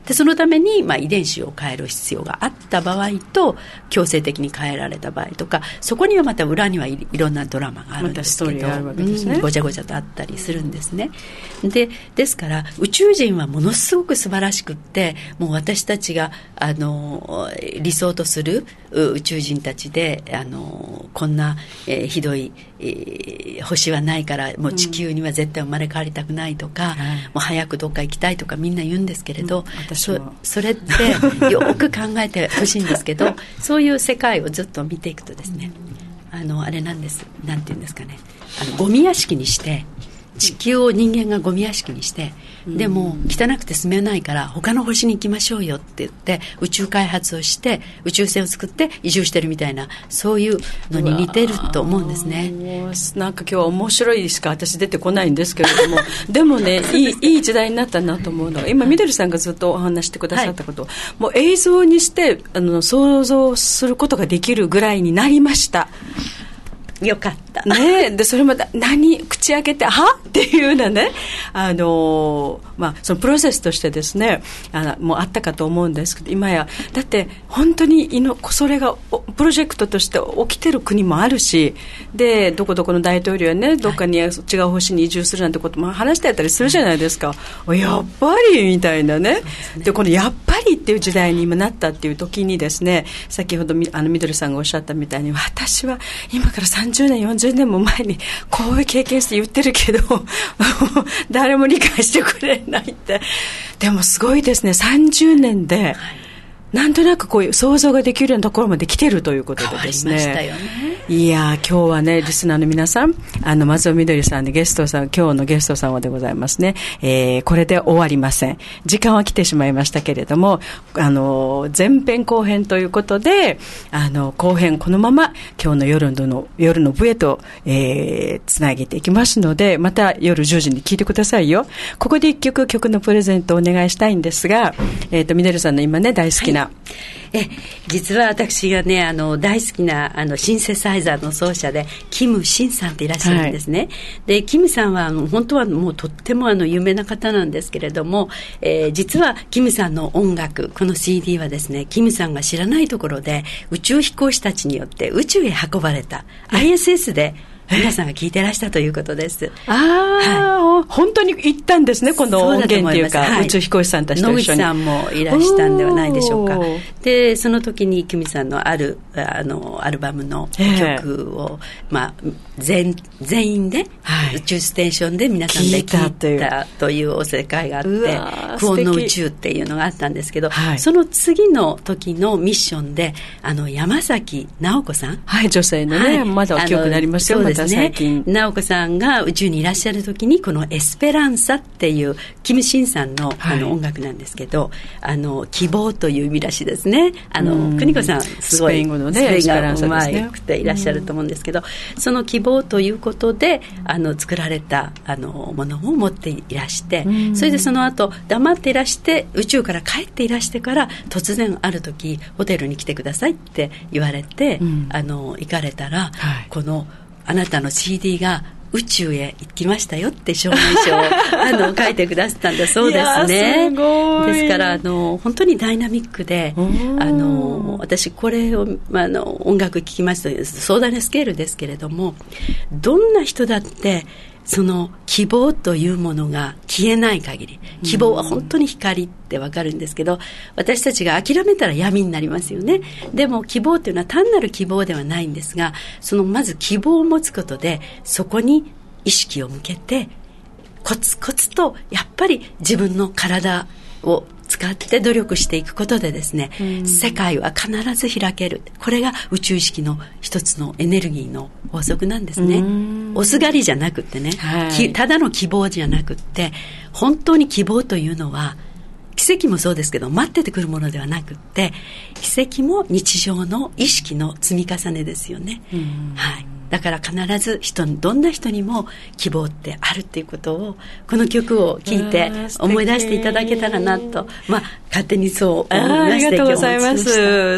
でそのために、まあ、遺伝子を変える必要があった場合と強制的に変えられた場合とか、そこにはまた裏にはいろんなドラマがあるんですけど、またストーリーがあるわけですね、うん、ごちゃごちゃとあったりするんですね。でですから宇宙人はものすごく素晴らしくって、もう私たちがあの理想とする宇宙人たちで、あのこんな、えー、ひどい、えー、星はないからもう地球には絶対生まれ変わりたくないとか、うん、もう早くどっか行きたいとかみんな言うんですけれど、うん、そ, それってよく考えてほしいんですけどそういう世界をずっと見ていくとですね、あのあれなんです、なんていうんですかね、あのゴミ屋敷にして地球を人間がゴミ屋敷にして、でも汚くて住めないから他の星に行きましょうよって言って宇宙開発をして宇宙船を作って移住してるみたいな、そういうのに似てると思うんですね。 なんか今日は面白いしか私出てこないんですけれどもでもねいい、いい時代になったなと思うのが、今みどりさんがずっとお話してくださったこと、はい、もう映像にしてあの想像することができるぐらいになりました。 よかったね。でそれまた何口開けてはっていうようなね、あの、まあ、そのプロセスとしてですね、あのもうあったかと思うんですけど、今やだって本当にそれがプロジェクトとして起きてる国もあるし、でどこどこの大統領はねどっかに違う星に移住するなんてことも話してやったりするじゃないですか、はい、やっぱりみたいなね。で、でこのやっぱりっていう時代に今なったっていう時にですね、先ほどあのみどりさんがおっしゃったみたいに、私は今からさんじゅうねんよんじゅうねんも前にこういう経験して言ってるけど誰も理解してくれないって。でもすごいですね、さんじゅうねんで、はい、なんとなくこういう想像ができるようなところまで来てるということでですね。 変わりましたよね。 いや今日はねリスナーの皆さん、あの松尾みどりさんでゲストさん、今日のゲスト様でございますね、えー、これで終わりません。時間は来てしまいましたけれども、あの前編後編ということで、あの後編このまま今日の夜の夜の部へと、えー、つなげていきますので、また夜じゅうじに聞いてくださいよ。ここで一曲曲のプレゼントをお願いしたいんですが、えーとみどりさんの今ね大好きな、はい、 え実は私がねあの大好きなあのシンセサイザーの奏者でキム・シンさんっていらっしゃるんですね、はい、でキムさんは本当はもうとってもあの有名な方なんですけれども、えー、実はキムさんの音楽、この シーディー はですね、キムさんが知らないところで宇宙飛行士たちによって宇宙へ運ばれた アイエスエス で皆さんが聞いてらしたということです。 ああ、はい、本当に行ったんですね、この音源っていうか、はい、宇宙飛行士さんたちと一緒に。 野口さんもいらしたんではないでしょうか。でその時にキムさんのあるあのアルバムの曲を、まあ、全, 全員で、はい、宇宙ステーションで皆さんで聞いたというお世界があって、不穏の宇宙っていうのがあったんですけど、はい、その次の時のミッションであの山崎直子さん、 はい、女性のね、はい、まだお記憶になりますよ。 そうですね、直子さんが宇宙にいらっしゃる時にこのエスペランサっていうキム・シンさん の, あの音楽なんですけど、あの希望という意味らしいですね。あの邦子さんすごいスペイン語のねスペインがうまくていらっしゃると思うんですけど、その希望ということであの作られたあのものを持っていらして、それでその後黙っていらして宇宙から帰っていらしてから突然ある時ホテルに来てくださいって言われて、うん、あの行かれたら、はい、このあなたの シーディー が宇宙へ行きましたよって証明書をあの書いてくださったんだそうですね。 すごい。 ですからあの本当にダイナミックで、あの私これを、まあ、あの音楽聴きますと壮大なスケールですけれども、どんな人だってその希望というものが消えない限り、希望は本当に光ってわかるんですけど、私たちが諦めたら闇になりますよね。でも希望というのは単なる希望ではないんですが、そのまず希望を持つことでそこに意識を向けてコツコツとやっぱり自分の体を使って努力していくことでですね、世界は必ず開ける。これが宇宙意識の一つのエネルギーの法則なんですね。おすがりじゃなくってね、はい、ただの希望じゃなくって、本当に希望というのは奇跡もそうですけど待っててくるものではなくって、奇跡も日常の意識の積み重ねですよね。はい、だから必ず人どんな人にも希望ってあるっていうことをこの曲を聴いて思い出していただけたらなと、まあ、勝手にそう思いまして、 ありがとうございます。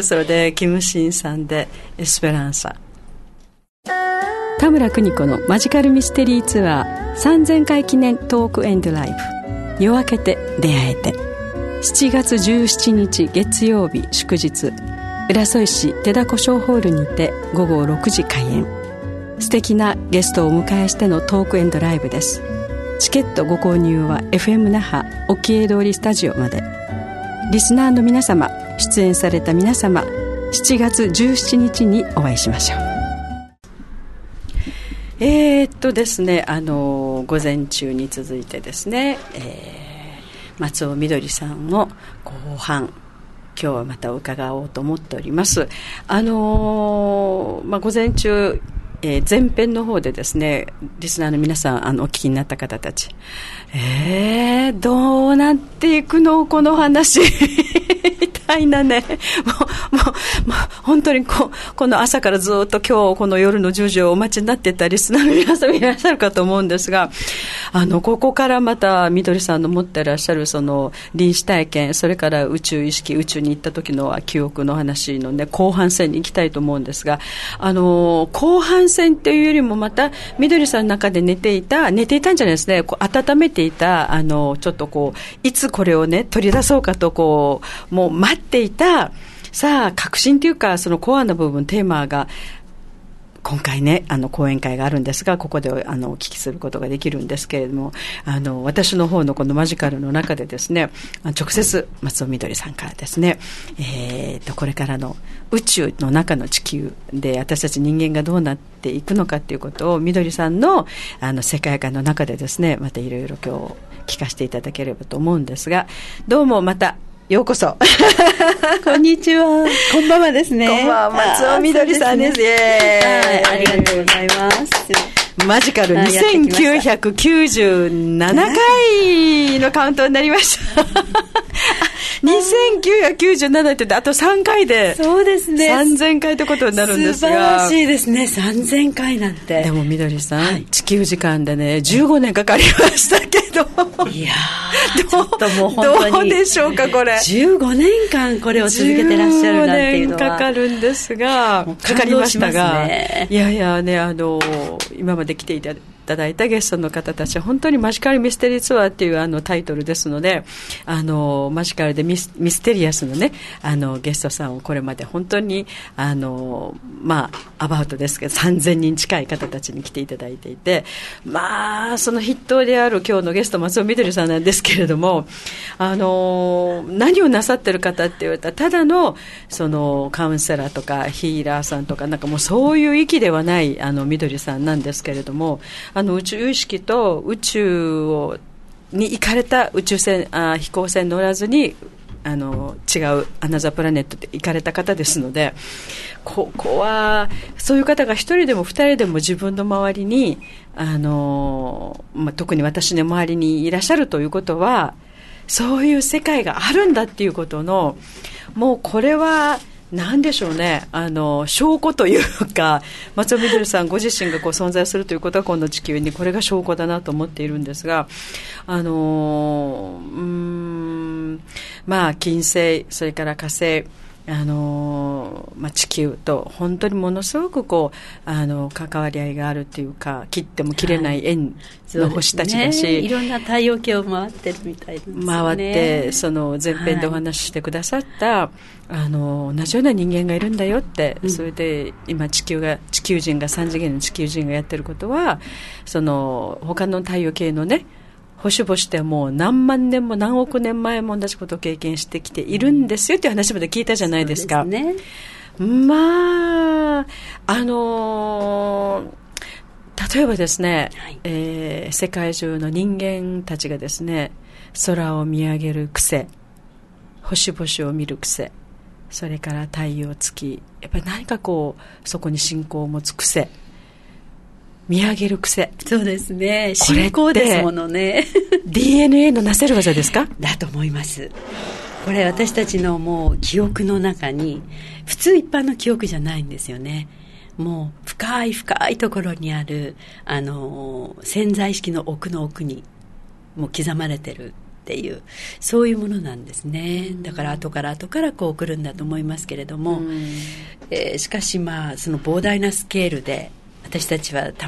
それでキムシンさんでエスペランサ。田村邦子のマジカルミステリーツアーさんぜんかい記念トークエンドライブ、夜明けて出会えて。 しちがつじゅうしちにち月曜日祝日、浦添市手田古商ホールにてごごろくじ開演。素敵なゲストをお迎えしてのトークエンドライブです。チケットご購入は エフエム 那覇沖江通りスタジオまで。リスナーの皆様、出演された皆様、しちがつじゅうしちにちにお会いしましょう。えー、っとですねあの午前中に続いてですね、えー、松尾みどりさんの後半、今日はまた伺おうと思っております。あのーまあ、午前中、えー、前編の方でですね、リスナーの皆さんあのお聞きになった方たち、えー、どうなっていくのこの話みたいなね、もうもう、もう本当にここの朝からずっと今日この夜のじゅうじをお待ちになっていたリスナーの皆さんいらっしゃるかと思うんですが、あのここからまたみどりさんの持っていらっしゃるその臨死体験、それから宇宙意識、宇宙に行った時の記憶の話のね後半戦に行きたいと思うんですが、あの後半戦っていうよりもまたみどりさんの中で寝ていた寝ていたんじゃないですね、こう温めていたあのちょっとこういつこれをね取り出そうかとこうもう待っていた、さあ確信というかそのコアな部分テーマが今回ねあの講演会があるんですが、ここであのお聞きすることができるんですけれども、あの私の方のこのマジカルの中でですね、直接松尾みどりさんからですね、えー、とこれからの宇宙の中の地球で私たち人間がどうなっていくのかということをみどりさんのあの世界観の中でですね、またいろいろ今日聞かせていただければと思うんですが、どうもまたようこそこんにちは。こんばんはですね。 こんばんは、松尾みどりさんです。イエーイ、 はい、ありがとうございます。 マジカルにせんきゅうひゃくきゅうじゅうななかいのカウントになりましたにせんきゅうひゃくきゅうじゅうななってあとさんかいで、 そうですね、 さんぜんかいということになるんですが、 素晴らしいですね、さんぜんかいなんて。 でもみどりさん、はい、地球時間でねじゅうごねんかかりましたけど、 いやーちょっともう本当にどうでしょうかこれ。 じゅうごねんかんこれを続けてらっしゃるなんていうのはじゅうごねんかかるんですが、かかりましたが、いやいやね、あの今まで来ていただいたゲストの方たちは本当にマジカルミステリーツアーっていうあのタイトルですので、あのマジカルでミス、ミステリアスのねあのゲストさんをこれまで本当にあのまあアバウトですけどさんぜんにん近い方たちに来ていただいていて、まあその筆頭である今日のゲスト松尾みどりさんなんですけれども、あの何をなさってる方って言われたらただのそのカウンセラーとかヒーラーさんとかなんかもうそういう域ではないあのみどりさんなんですけれども、あの宇宙意識と宇宙をに行かれた宇宙船あ飛行船乗らずにあの違うアナザープラネットで行かれた方ですので、ここはそういう方が一人でも二人でも自分の周りにあの、まあ、特に私の周りにいらっしゃるということはそういう世界があるんだっていうことのもうこれはなんでしょうね、あの証拠というか松尾みどりさんご自身がこう存在するということはこの地球にこれが証拠だなと思っているんですが、あのうーんまあ金星それから火星あのまあ、地球と本当にものすごくこうあの関わり合いがあるというか切っても切れない縁の星たちだし、はいね、いろんな太陽系を回ってるみたいですね。 回ってその前編でお話ししてくださった、はい、あの同じような人間がいるんだよって、うん、それで今地球が地球人がさん次元の地球人がやってることはその他の太陽系のね星々ってもう何万年も何億年前も同じことを経験してきているんですよっていう話まで聞いたじゃないですか。 そうですね。 まああのー、例えばですね、はい、えー、世界中の人間たちがですね空を見上げる癖、星々を見る癖、それから太陽月、やっぱり何かこうそこに信仰を持つ癖、見上げる癖。 そうですね。信仰ですものね。 ディーエヌエー のなせる技ですか？ だと思います。これ私たちのもう記憶の中に普通一般の記憶じゃないんですよね。もう深い深いところにあるあの潜在意識の奥の奥にもう刻まれてるっていうそういうものなんですね。だから後から後からこう来るんだと思いますけれども、うん、えー、しかしまあその膨大なスケールで私たちはたま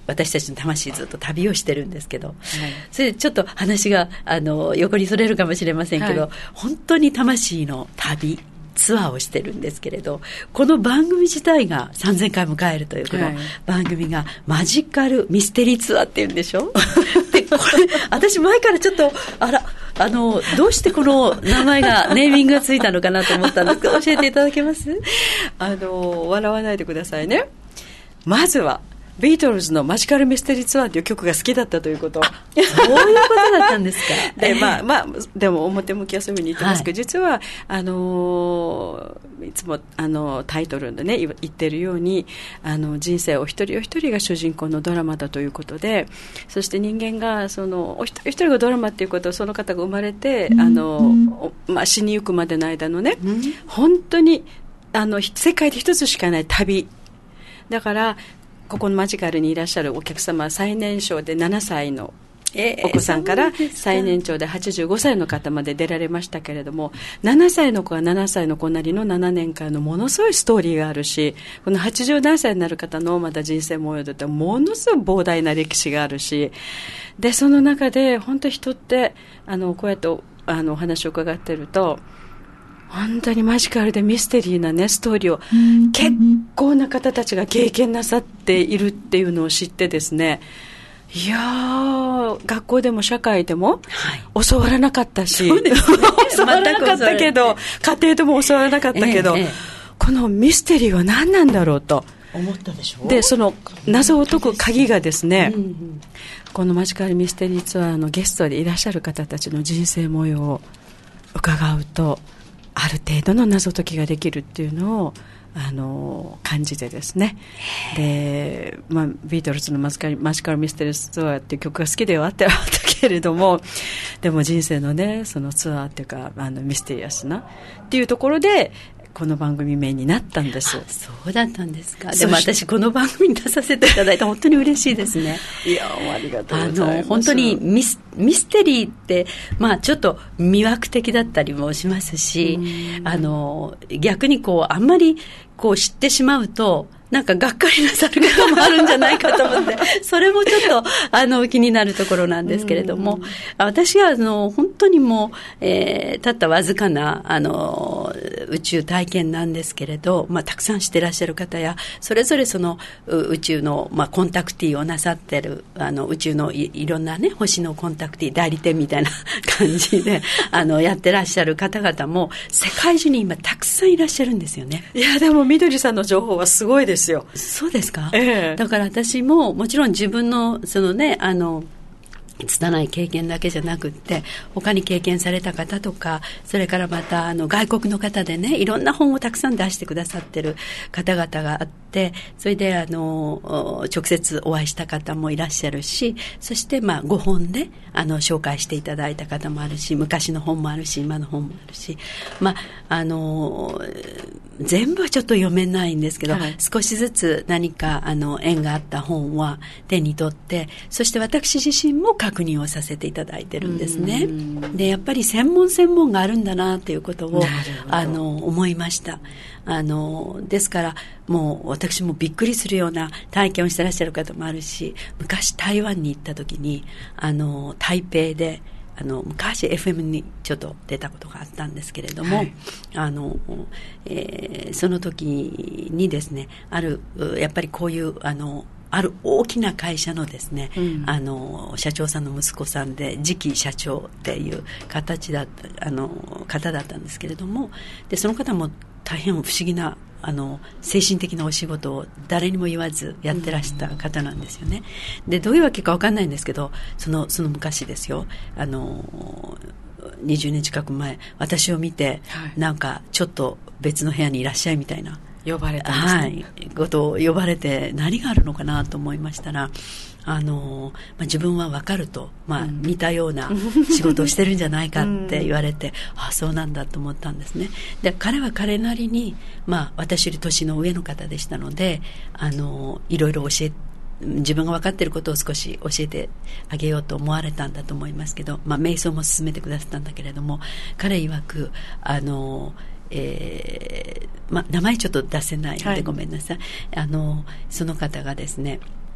私たちの魂ずっと旅をしてるんですけど、はい、それでちょっと話があの横にそれるかもしれませんけど、はい、本当に魂の旅ツアーをしてるんですけれど、この番組自体がさんぜんかい迎えるというこの番組がマジカルミステリーツアーっていうんでしょでこれ私前からちょっとあらあのどうしてこの名前がネーミングがついたのかなと思ったんですけど教えていただけます？ あの笑わないでくださいね。まずはビートルズのマジカルミステリーツアーという曲が好きだったということ。 そういうことだったんですか。 で、まあ、まあ、でも表向きはそういうふうに言ってますけど、はい、実は、あのー、いつも、あの、タイトルでね、言ってるように、あの、人生お一人お一人が主人公のドラマだということで、そして人間が、その、お一人一人がドラマっていうことをその方が生まれて、うん、あの、まあ、死にゆくまでの間のね、うん、本当に、あの、世界で一つしかない旅。だから、ここのマジカルにいらっしゃるお客様は最年少でななさいのお子さんから最年長ではちじゅうごさいの方まで出られましたけれども、ななさいの子はななさいの子なりのななねんかんのものすごいストーリーがあるし、このはちじゅうななさいになる方のまた人生模様だってものすごい膨大な歴史があるし、でその中で本当に人ってあのこうやってあのお話を伺ってると本当にマジカルでミステリーなねストーリーを結構な方たちが経験なさっているっていうのを知ってですね、いやー学校でも社会でも教わらなかったし、はい、教わらなかったけど家庭でも教わらなかったけど、ええええ、このミステリーは何なんだろうと思ったでしょ。 でその謎を解く鍵がですね、うんうん、このマジカルミステリーツアーのゲストでいらっしゃる方たちの人生模様を伺うとある程度の謎解きができるっていうのをあの感じてですね。で、まあ、ビートルズのマジカル、マジカルミステリーツアーっていう曲が好きではあったけれども、でも人生のねそのツアーっていうかあのミステリアスなっていうところでこの番組名になったんです。 そうだったんですか。でも私この番組に出させていただいて本当に嬉しいですね。 いやありがとうございます。あの本当にミス、ミステリーって、まあ、ちょっと魅惑的だったりもしますし、あの逆にこうあんまりこう知ってしまうとなんかがっかりなさる方もあるんじゃないかと思ってそれもちょっとあの気になるところなんですけれども、私はあの本当にもう、えー、たったわずかなあの宇宙体験なんですけれど、まあ、たくさんしてらっしゃる方やそれぞれその宇宙の、まあ、コンタクティをなさってるあの宇宙の い, いろんな、ね、星のコンタクティ代理店みたいな感じであのやってらっしゃる方々も世界中に今たくさんいらっしゃるんですよね。 いやでもみどりさんの情報はすごいです。 そうですか、 ええ、 だから私ももちろん自分のそのねあの拙い経験だけじゃなくって他に経験された方とかそれからまたあの外国の方でねいろんな本をたくさん出してくださってる方々があってそれであの直接お会いした方もいらっしゃるしそしてまあごほんであの紹介していただいた方もあるし昔の本もあるし今の本もあるしまああの全部はちょっと読めないんですけど、はい、少しずつ何かあの縁があった本は手に取ってそして私自身も確認をさせていただいてるんですね。でやっぱり専門専門があるんだなということをあの思いました。あのですからもう私もびっくりするような体験をしてらっしゃる方もあるし昔台湾に行った時にあの台北であの昔 エフエム にちょっと出たことがあったんですけれども、はい、あのえー、その時にですねあるやっぱりこういうあのある大きな会社のですね、うん、あの社長さんの息子さんで次期社長っていう形だったあの方だったんですけれどもでその方も大変不思議なあの精神的なお仕事を誰にも言わずやってらした方なんですよね。でどういうわけか分かんないんですけどその、その昔ですよあのにじゅうねん近く前私を見て、はい、なんかちょっと別の部屋にいらっしゃいみたいな呼ばれたんですね、 はい、ことを呼ばれて何があるのかなと思いましたらあの、まあ、自分は分かると、まあ、似たような仕事をしてるんじゃないかって言われて、うん、あそうなんだと思ったんですね。で彼は彼なりに、まあ、私より年の上の方でしたのであのいろいろ教え自分が分かっていることを少し教えてあげようと思われたんだと思いますけど、まあ、瞑想も進めてくださったんだけれども彼曰くあのえーま、名前ちょっと出せないのでごめんなさい、はい、あのその方がですね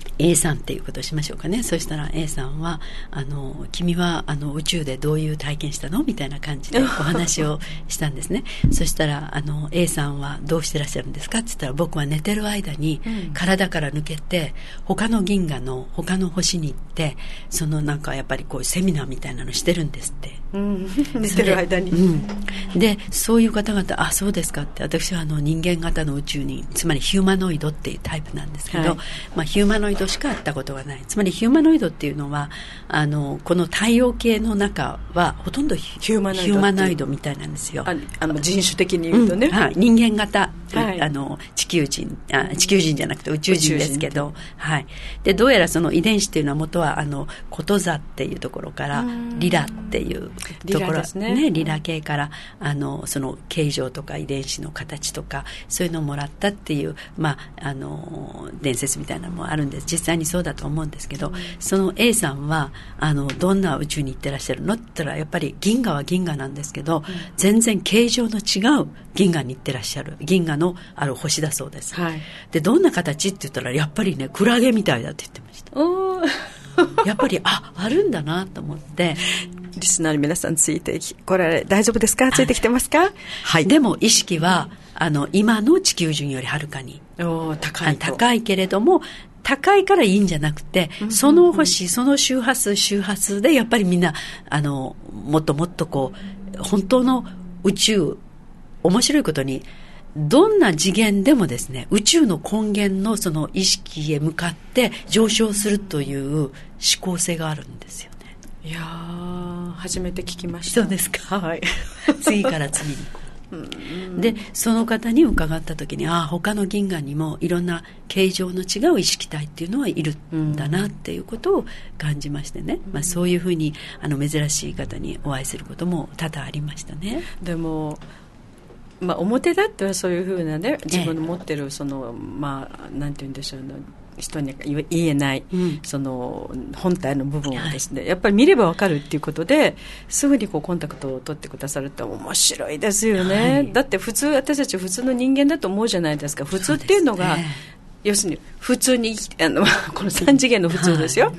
A さんっていうことをしましょうかね。そしたら A さんはあの君はあの宇宙でどういう体験したのみたいな感じでお話をしたんですね。そしたらあの A さんはどうしてらっしゃるんですかって言ったら、僕は寝てる間に体から抜けて他の銀河の他の星に行って、そのなんかやっぱりこうセミナーみたいなのしてるんですって、 うん、寝てる間に、 うん、でそういう方々、あそうですかって、私はあの人間型の宇宙人、つまりヒューマノイドっていうタイプなんですけど、はい、まあ、ヒューマノイドしか会ったことがない。つまりヒューマノイドっていうのはあのこの太陽系の中はほとんどヒューマノイド、ヒューマノイドみたいなんですよ。 ああの人種的に言うとね、 うん、はい、人間型、はい、あの地球人あ地球人じゃなくて宇宙人ですけど、はい、でどうやらその遺伝子っていうのは元はあのコトザっていうところからリラっていうところですね、ね、リラ系からあのその形状とか遺伝子の形とかそういうのをもらったっていう、まあ、あの伝説みたいなのもあるんです。実際にそうだと思うんですけど、うん、その A さんはあのどんな宇宙に行ってらっしゃるのって言ったら、やっぱり銀河は銀河なんですけど、うん、全然形状の違う銀河に行ってらっしゃる銀河のある星だそうです、はい、でどんな形って言ったら、やっぱりねクラゲみたいだって言ってました。おやっぱりああるんだなと思って。 リスナーの皆さんついてこれ大丈夫ですか？ついてきてますか？ はい、でも意識はあの今の地球人よりはるかにお高いと、 高いけれども高いからいいんじゃなくて、うんうんうん、その星その周波数周波数でやっぱりみんなあのもっともっとこう本当の宇宙、面白いことにどんな次元でもですね、宇宙の根源のその意識へ向かって上昇するという思考性があるんですよね。 いやー初めて聞きました。 そうですか。 はい。 次から次にでその方に伺った時に、ああ他の銀河にもいろんな形状の違う意識体っていうのはいるんだなっていうことを感じましてね、うん、まあ、そういうふうにあの珍しい方にお会いすることも多々ありましたね。 でもまあ、表立ってはそういうふうなね、自分の持ってるその、まあ、なんて言うんでしょうね、人に言えない、うん、その本体の部分をですね、はい、やっぱり見ればわかるっていうことですぐにこうコンタクトを取ってくださるって面白いですよね、はい、だって普通私たち普通の人間だと思うじゃないですか。普通っていうのが要するに普通にあのこの三次元の普通ですよ、はい、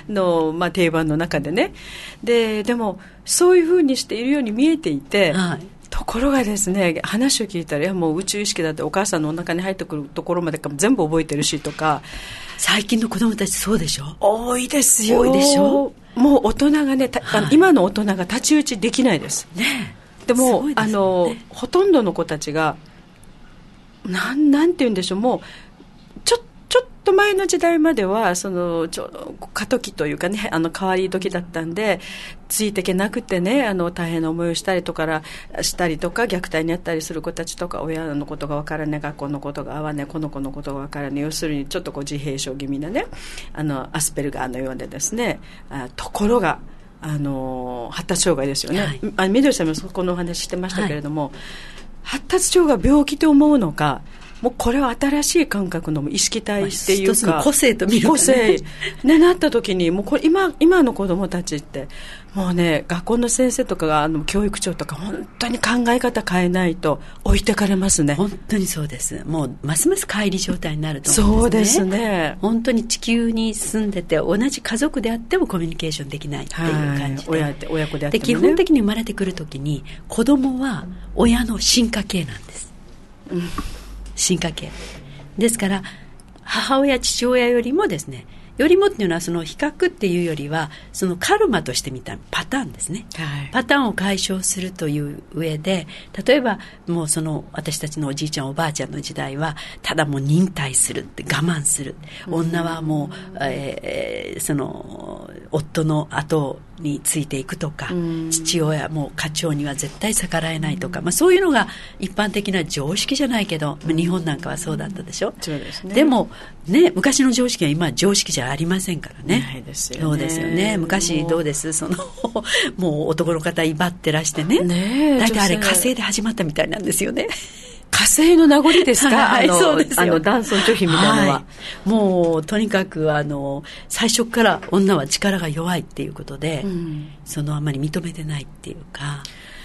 の、まあ、定番の中でね。ででもそういうふうにしているように見えていて、はい、ところがですね、話を聞いたら、いやもう宇宙意識だってお母さんのお腹に入ってくるところまでか全部覚えてるしとか。 最近の子供たちそうでしょ。 多いですよ。 多いでしょ。 もう大人がね、はい、あの今の大人が太刀打ちできないです、ね、でもすごいですね。あのほとんどの子たちがなん、なんて言うんでしょう、もうちょっとちょっと前の時代まではそのちょ過渡期というかね、あの変わり時だったんでついていけなくてね、あの大変な思いをしたりとかしたりとか虐待にあったりする子たちとか、親のことが分からない、学校のことが合わない、この子のことが分からない、要するにちょっとこう自閉症気味なね、あのアスペルガーのようでですね、あところがあの発達障害ですよね、はい、あみどりさんもそこのお話してましたけれども、はい、発達障害病気と思うのか、もうこれは新しい感覚の意識体っていうか、 一つの個性と見るか、ね、 個性になった時にもうこれ 今, 今の子どもたちってもうね、学校の先生とかがあの教育長とか本当に考え方変えないと置いてかれますね。 本当にそうです。もうますます乖離状態になると思うんですね。 そうですね。 本当に地球に住んでて同じ家族であってもコミュニケーションできないっていう感じで、 親で親子であっても、ね、で基本的に生まれてくる時に子供は親の進化系なんです、うん、進化系ですから、母親父親よりもですね、よりもっていうのはその比較っていうよりはそのカルマとして見たパターンですね、はい、パターンを解消するという上で、例えばもうその私たちのおじいちゃんおばあちゃんの時代はただもう忍耐するって我慢する、女はもう、えー、その夫の後についていくとか、父親も家長には絶対逆らえないとか、まあ、そういうのが一般的な常識じゃないけど、日本なんかはそうだったでしょ。 そうですね。 でもね、昔の常識は今常識じゃありませんからね。 ないですよね。 そうですよね。昔どうです、そのもう男の方威張ってらしてね、ね、だいたいあれ火星で始まったみたいなんですよね。 火星の名残ですか？ はい、 あのそうですよ。 あの男尊女卑みたいなのは、はい、 もうとにかくあの最初から女は力が弱いっていうことで、うん、そのあんまり認めてないっていうか。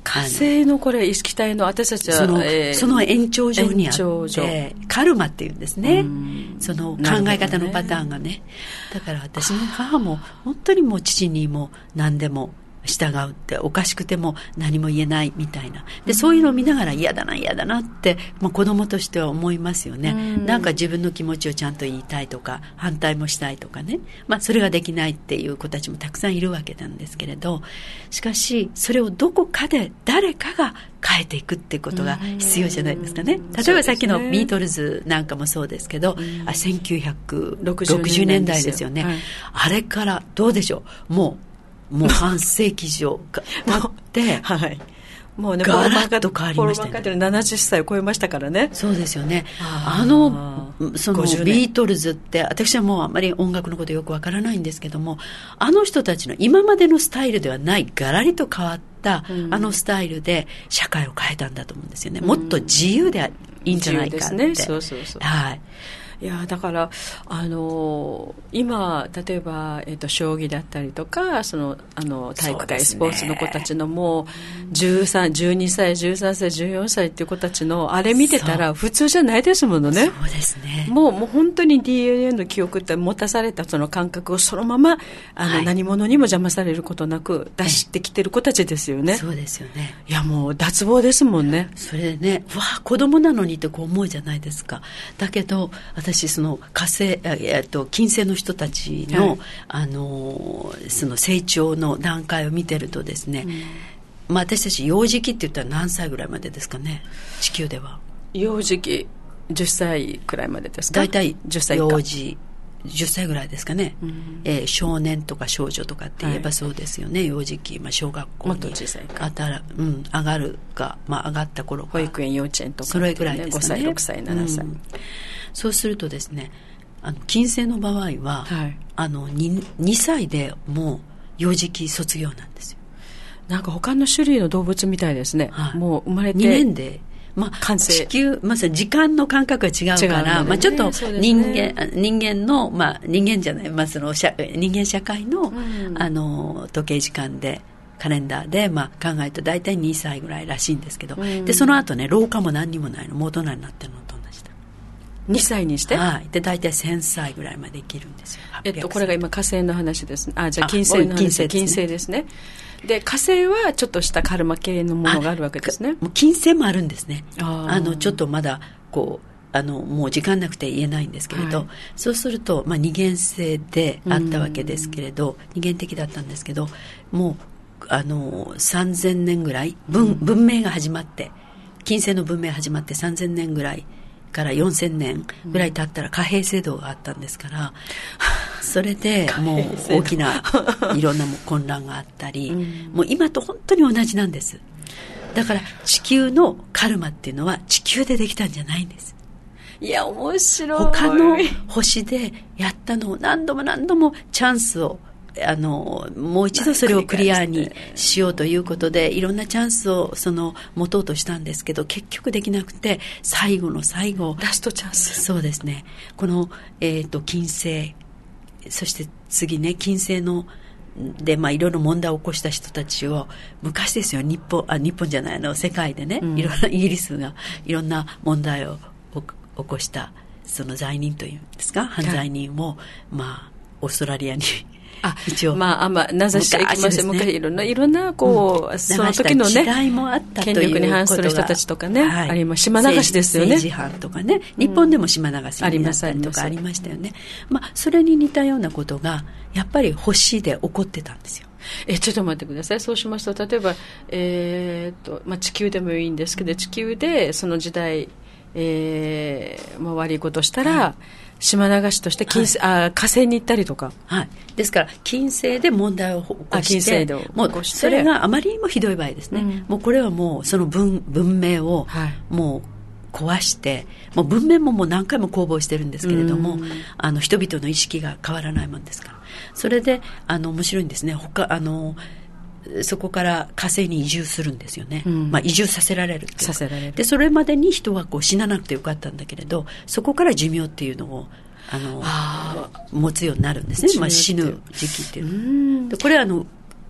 火星のこれ意識体の私たちはその、 えー、 その延長上にあってカルマっていうんですね、その考え方のパターンが ね, ねだから私の母も本当にもう父にも何でも従うって、おかしくても何も言えないみたいなで、そういうのを見ながら嫌だな嫌だなって、まあ、子供としては思いますよね、うん、なんか自分の気持ちをちゃんと言いたいとか反対もしたいとかね、まあ、それができないっていう子たちもたくさんいるわけなんですけれど、しかしそれをどこかで誰かが変えていくってことが必要じゃないですかね。例えばさっきのビートルズなんかもそうですけど、うん、あせんきゅうひゃくろくじゅうねんだいですよね、はい、あれからどうでしょう、もうもう半世紀以上経ってはい、もうねガラッと変わりましたね。ポール・マッカートニーななじゅっさいを超えましたからね。 そうですよね。あ, あのそのビートルズって私はもうあまり音楽のことよくわからないんですけども、あの人たちの今までのスタイルではないガラリと変わったあのスタイルで社会を変えたんだと思うんですよね。もっと自由でいいんじゃないかって、 自由ですね。そうそうそう、 はい。 いやだからあの今例えば、えー、と将棋だったりとかそのあの体育会、ね、スポーツの子たちのもうじゅうさん、じゅうにさい、じゅうさんさい、じゅうよんさいっていう子たちのあれ見てたら普通じゃないですものね。 そうですね。 もう、もう本当に ディーエヌエー の記憶って持たされたその感覚をそのままあの、はい、何者にも邪魔されることなく出してきてる子たちですよね。 そうですよね。 いやもう脱帽ですもんね。 それでね、わあ子供なのにってこう思うじゃないですか。だけど私その火星、えっと、金星の人たちの、はい、あのその成長の段階を見てるとですね、うん、まあ、私たち幼児期って言ったら何歳ぐらいまでですかね、地球では。 幼児期じゅっさいくらいまでですか。 だいたいじゅっさい以下、 幼児じゅっさいぐらいですかね、うん、えー、少年とか少女とかって言えばそうですよね、はい、幼児期、まあ、小学校にあたら、うん、上がるか、まあ、上がった頃か保育園幼稚園とか、ね、 それぐらいですね、 ごさいろくさいななさい、うん、 そうするとですね、あの金星の場合は、はい、あの 2, にさいでもう幼児期卒業なんですよ。 なんか他の種類の動物みたいですね、はい、もう生まれてにねんで、まあ、地球、まあ、時間の感覚が違うから、ね、まあ、ちょっと人間、ね、人間の、まあ、人間じゃない、まあ、その社人間社会の、うん、あの時計時間でカレンダーで、まあ、考えると大体にさいぐらいらしいんですけど、うん、でその後ね老化も何にもないの、もう大人になってるのと同じだ。 にさいにして、 はい、で大体せんさいぐらいまで生きるんですよ。 えっと、これが今火星の話ですね。あ、じゃあ金星の話。金星ですね。金星ですね。で火星はちょっとしたカルマ系のものがあるわけですね。 もう金星もあるんですね。ああのちょっとまだこうあのもう時間なくて言えないんですけれど、はい、そうすると、まあ、二元性であったわけですけれど、二元的だったんですけど、もうあのさんぜんねんぐらい 文, 文明が始まって金星の文明が始まってさんぜんねんぐらいからよんせんねんぐらい経ったら貨幣制度があったんですから、それでもう大きないろんな混乱があったり、うん、もう今と本当に同じなんです。だから地球のカルマっていうのは地球でできたんじゃないんです。 いや面白い。 他の星でやったのを何度も何度もチャンスをあのもう一度それをクリアにしようということでいろんなチャンスをその持とうとしたんですけど結局できなくて、最後の最後ラストチャンス。 そうですね。この、えーと、金星、そして次ね金星ので、まあ、いろいろ問題を起こした人たちを昔ですよ、日本あ日本じゃないの世界でね、うん、いろんなイギリスがいろんな問題を起こしたその罪人というんですか、犯罪人を、まあ、オーストラリアにあ一応まああんま名指しちゃいけません。昔、ね、いろんないろんなこう、うん、その時のね権力に反する人たちとかね、はい、あります島流しですよね。 政治犯とかね、日本でも島流しになったりとかありましたよね。まあそれに似たようなことがやっぱり星で起こってたんですよ。 えちょっと待ってください。そうしますと例えば、えーとまあ、地球でもいいんですけど、地球でその時代、えーまあ、悪いことしたら、はい、島流しとして金星、はい、あ火星に行ったりとか、 はい、ですから金星で問題を起こして、もうそれがあまりにもひどい場合ですね、うん、もうこれはもうその 文, 文明をもう壊して、はい、もう文明ももう何回も攻防してるんですけれども、あの人々の意識が変わらないもんですから、それであの面白いんですね。他あのそこから火星に移住するんですよね、うんまあ、移住させられるっていうさせられる。 でそれまでに人はこう死ななくてよかったんだけれど、そこから寿命っていうのをあのあ持つようになるんですね、まあ、死ぬ時期っていうの。でこれはあの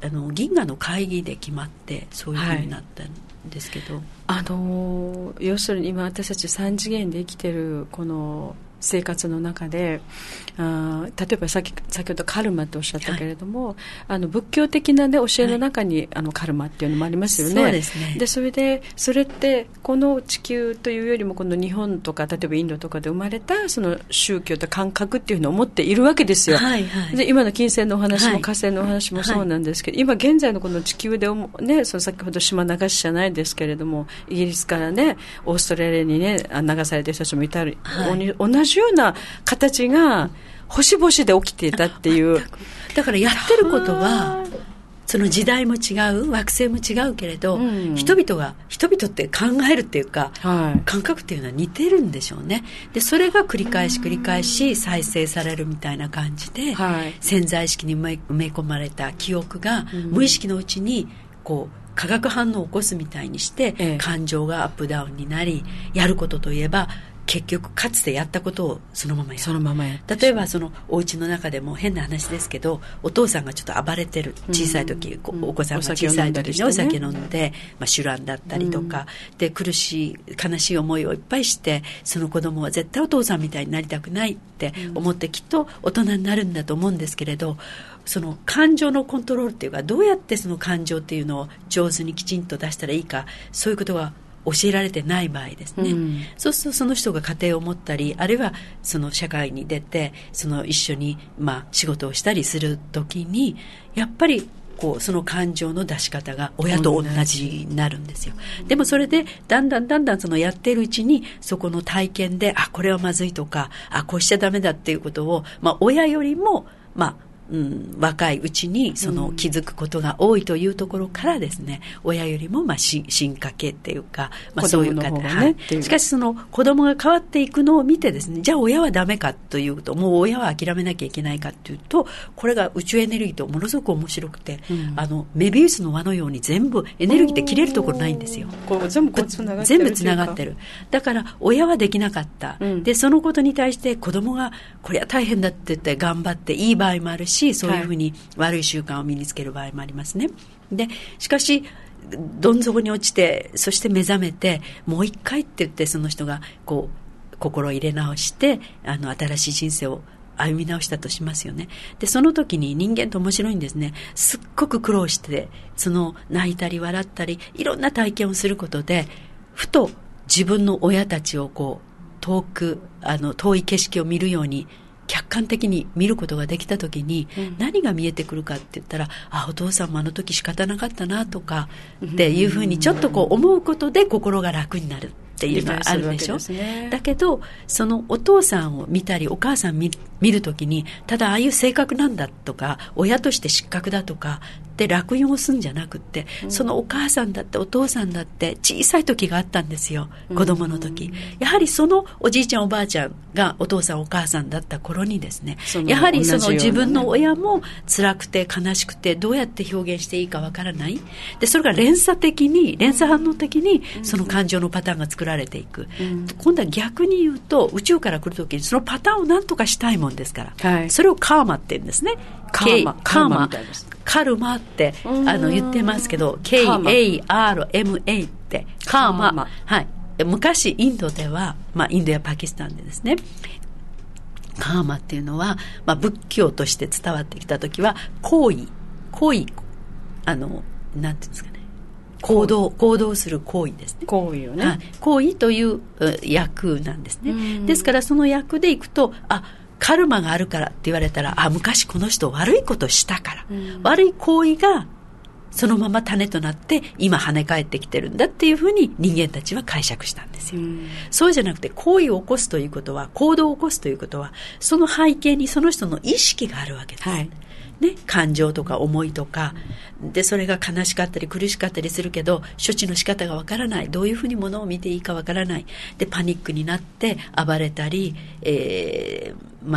あの銀河の会議で決まってそういうふうになったんですけど、はい、 あの要するに今私たちさん次元で生きてるこの生活の中で、あ例えばさっき先ほどカルマっておっしゃったけれども、はい、あの仏教的な、ね、教えの中に、はい、あのカルマっていうのもありますよね。 そうですね。 でそれでそれってこの地球というよりもこの日本とか例えばインドとかで生まれたその宗教と感覚っていうのを持っているわけですよ、 はいはい、 で今の金星のお話も火星のお話もそうなんですけど、はい、今現在のこの地球で、ね、その先ほど島流しじゃないですけれどもイギリスからねオーストラリアに、ね、流されてる人たちもいたり、はい、同じような形が星々で起きていたっていう。 だからやってることはその時代も違う惑星も違うけれど、うん、人々が人々って考えるっていうか、はい、感覚っていうのは似てるんでしょうね。でそれが繰り返し繰り返し再生されるみたいな感じで、はい、潜在意識に埋め込まれた記憶が無意識のうちにこう化学反応を起こすみたいにして、ええ、感情がアップダウンになり、やることといえば結局かつてやったことをそのままやる。 そのままや例えばそのお家の中でも変な話ですけど、お父さんがちょっと暴れてる、小さい時、うん、お子さんが小さい時にお酒飲んで、まあ、酒乱だったりとか、うん、で苦しい悲しい思いをいっぱいして、その子供は絶対お父さんみたいになりたくないって思ってきっと大人になるんだと思うんですけれど、その感情のコントロールっていうか、どうやってその感情っていうのを上手にきちんと出したらいいか、そういうことが教えられてない場合ですね、うん、そうするとその人が家庭を持ったり、あるいはその社会に出てその一緒にまあ仕事をしたりするときに、やっぱりこうその感情の出し方が親と同じになるんですよ。でもそれでだんだんだんだんそのやっているうちに、そこの体験で、あこれはまずいとか、あこうしちゃダメだっていうことを、まあ、親よりもまあうん、若いうちにその気づくことが多いというところからですね、うん、親よりもまあ進化系っていうか、まあ、そういう方、ねはい、しかしその子供が変わっていくのを見てですね、じゃあ親はダメかというと、もう親は諦めなきゃいけないかというと、これが宇宙エネルギーとものすごく面白くて、うん、あのメビウスの輪のように全部エネルギーって切れるところないんですよ。 こう全部こうつながってる、 全部つながってる。だから親はできなかった、うん、でそのことに対して子供がこれは大変だって言って頑張っていい場合もあるし、そういうふうに悪い習慣を身につける場合もありますね。でしかしどん底に落ちて、そして目覚めてもう一回って言って、その人がこう心を入れ直してあの新しい人生を歩み直したとしますよね。でその時に人間って面白いんですね。すっごく苦労して、その泣いたり笑ったりいろんな体験をすることで、ふと自分の親たちをこう遠くあの遠い景色を見るように客観的に見ることができたときに、うん、何が見えてくるかって言ったら、あお父さんもあの時仕方なかったなとかっていうふうにちょっとこう思うことで心が楽になるっていうのがあるでしょ。ね、だけどそのお父さんを見たりお母さん見、見るときに、ただああいう性格なんだとか親として失格だとかで落印をするんじゃなくって、うん、そのお母さんだってお父さんだって小さい時があったんですよ、子供の時、うん、やはりそのおじいちゃんおばあちゃんがお父さんお母さんだった頃にですね、やはりその自分の親も辛くて悲しくてどうやって表現していいかわからないで、それが連鎖的に連鎖反応的にその感情のパターンが作られていく、うん、今度は逆に言うと、宇宙から来る時にそのパターンを何とかしたいもんですから、はい、それをカーマって言うんですね。 カーマ、 カーマ、カルマってあの言ってますけど、 ケーエーアールエムエー ってカーマ、カーマ、はい、昔インドでは、まあ、インドやパキスタンでですね、カーマっていうのは、まあ、仏教として伝わってきた時は行為行為あのなんていうんですかね、行動行動する行為ですね。 行為をね、 はい、行為という役なんですね。ですからその役でいくと、あカルマがあるからって言われたら、あ昔この人悪いことしたから、うん、悪い行為がそのまま種となって今跳ね返ってきてるんだっていうふうに人間たちは解釈したんですよ、うん、そうじゃなくて、行為を起こすということは、行動を起こすということは、その背景にその人の意識があるわけです、はいね、感情とか思いとかで、それが悲しかったり苦しかったりするけど処置の仕方がわからない、どういうふうにものを見ていいかわからないで、パニックになって暴れたり、えー、まあ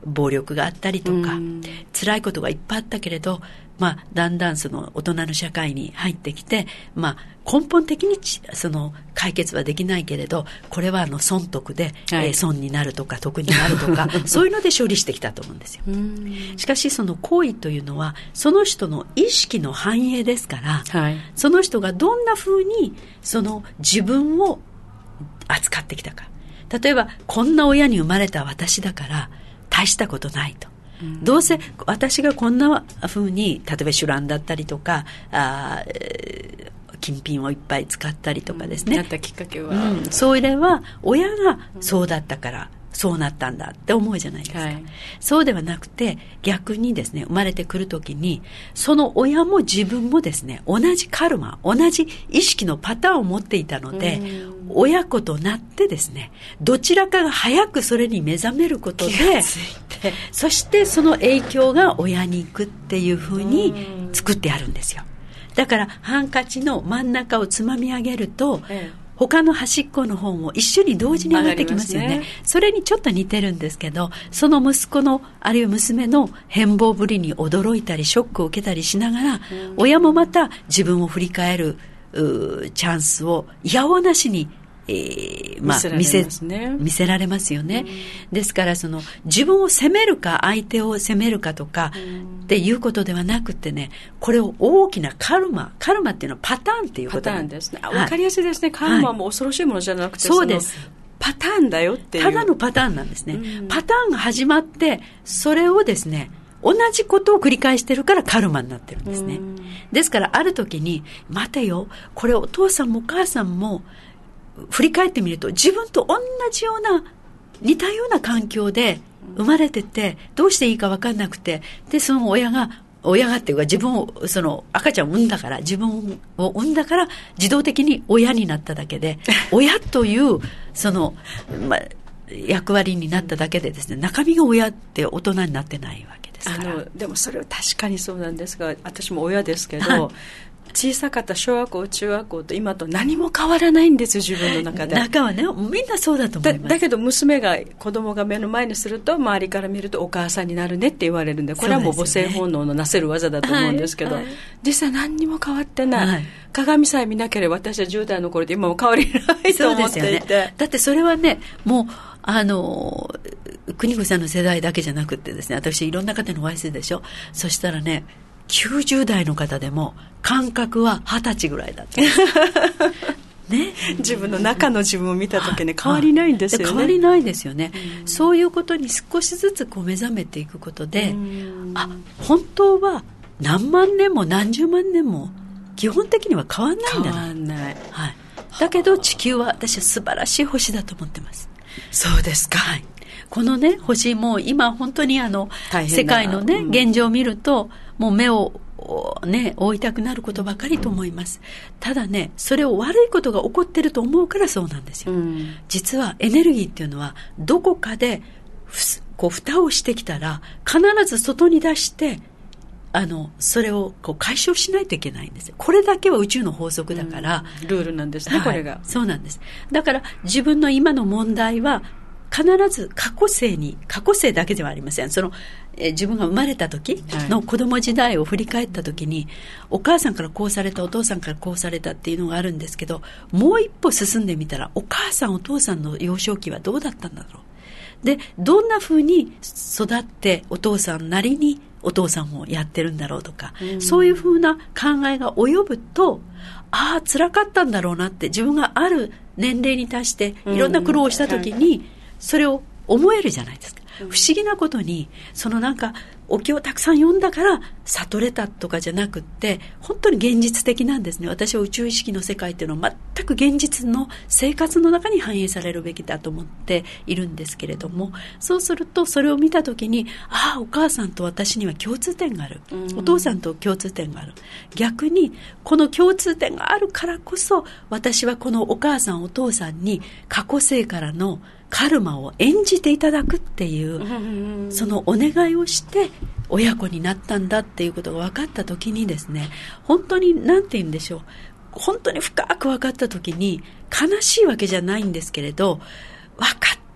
暴力があったりとか、辛いことがいっぱいあったけれど、まあ、だんだんその大人の社会に入ってきて、まあ、根本的にその解決はできないけれど、これはあの損得で、はい、えー、損になるとか得になるとかそういうので処理してきたと思うんですよ。しかしその行為というのはその人の意識の反映ですから、はい、その人がどんな風にその自分を扱ってきたか。例えばこんな親に生まれた私だから大したことないと、うん、どうせ私がこんな風に例えば酒乱だったりとか、あ、えー、金品をいっぱい使ったりとかですね、 うん、なったきっかけは、 うん、それは親がそうだったから、うん、そうなったんだって思うじゃないですか、はい、そうではなくて逆にですね、生まれてくるときにその親も自分もですね、同じカルマ、同じ意識のパターンを持っていたので、親子となってですね、どちらかが早くそれに目覚めることで、そしてその影響が親に行くっていう風に作ってあるんですよ。だからハンカチの真ん中をつまみ上げると、ええ、他の端っこの方も一緒に同時に上がってきますよね。それにちょっと似てるんですけど、その息子のあるいは娘の変貌ぶりに驚いたりショックを受けたりしながら、うん、親もまた自分を振り返るチャンスをいやおうなしに、えーまあ、見せられますね。見せられますよね。うん、ですからその自分を責めるか相手を責めるかとかっていうことではなくてね、これを大きなカルマ、カルマっていうのはパターンっていうことなんです。 パターンですね。わかりやすいですね。カルマも恐ろしいものじゃなくて、はい、そうです。パターンだよっていう。 ただのパターンなんですね。うん、パターンが始まって、それをですね、同じことを繰り返してるからカルマになってるんですね。ですからある時に、待てよ、これお父さんもお母さんも振り返ってみると自分と同じような似たような環境で生まれてて、どうしていいか分かんなくて、でその親が親がっていうか自分をその赤ちゃんを産んだから自分を産んだから自動的に親になっただけで親というその、まあ、役割になっただけでですね、中身が親って大人になってないわけですから。 あのでもそれは確かにそうなんですが、私も親ですけど、はい、小さかった小学校中学校と今と何も変わらないんですよ、自分の中で。 中はね、みんなそうだと思います。 だ, だけど娘が子供が目の前にすると周りから見るとお母さんになるねって言われるんで、これはもう母性本能のなせる技だと思うんですけど、はいはい、実際何にも変わってない、はい、鏡さえ見なければ私はじゅう代の頃で今も変わりないと思っていて、ね、 だってそれはね、もうあの邦子さんの世代だけじゃなくてですね、私いろんな方にお会いするでしょ。そしたらね、きゅうじゅう代の方でも感覚ははたちぐらいだったね、 自分の中の自分を見た時に変わりないんですよね。 変わりないですよね。そういうことに少しずつこう目覚めていくことで、あ、本当は何万年も何十万年も基本的には変わんないんだな。 変わんない、 はい、だけど地球は私は素晴らしい星だと思ってます。 そうですか。 はい、このね星も今本当にあの世界のね、うん、現状を見るともう目をね覆いたくなることばかりと思います。ただね、それを悪いことが起こってると思うからそうなんですよ。うん、実はエネルギーっていうのはどこかでこう蓋をしてきたら必ず外に出してあのそれをこう解消しないといけないんですよ。これだけは宇宙の法則だから、 うん、ルールなんですね、はい、これが。 そうなんです。だから自分の今の問題は必ず過去世に、過去世だけではありません。その、えー、自分が生まれた時の子供時代を振り返った時に、はい、お母さんからこうされた、お父さんからこうされたっていうのがあるんですけど、もう一歩進んでみたらお母さんお父さんの幼少期はどうだったんだろう。で、どんな風に育ってお父さんなりにお父さんをやってるんだろうとか、うん、そういう風な考えが及ぶと、ああ辛かったんだろうなって、自分がある年齢に達していろんな苦労をした時に、うん、それを思えるじゃないですか。不思議なことにそのなんかお経をたくさん読んだから悟れたとかじゃなくって、本当に現実的なんですね。私は宇宙意識の世界っていうのは全く現実の生活の中に反映されるべきだと思っているんですけれども、そうするとそれを見たときに、ああお母さんと私には共通点がある、お父さんと共通点がある、逆にこの共通点があるからこそ私はこのお母さんお父さんに過去世からのカルマを演じていただくっていうそのお願いをして親子になったんだっていうことが分かった時にですね、本当に何て言うんでしょう、本当に深く分かった時に悲しいわけじゃないんですけれど、分かった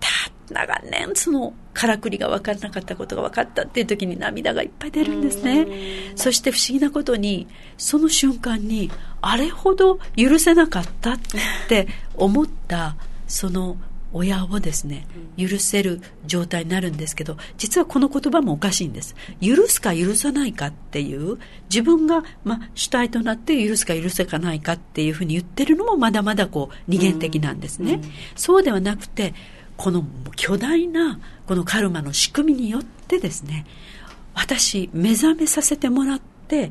長年そのからくりが分からなかったことが分かったっていう時に涙がいっぱい出るんですね。そして不思議なことにその瞬間にあれほど許せなかったって思ったその親をですね許せる状態になるんですけど、実はこの言葉もおかしいんです。許すか許さないかっていう自分が、ま、主体となって許すか許せかないかっていうふうに言ってるのもまだまだこう二元的なんですね、うんうん、そうではなくてこの巨大なこのカルマの仕組みによってですね、私目覚めさせてもらって、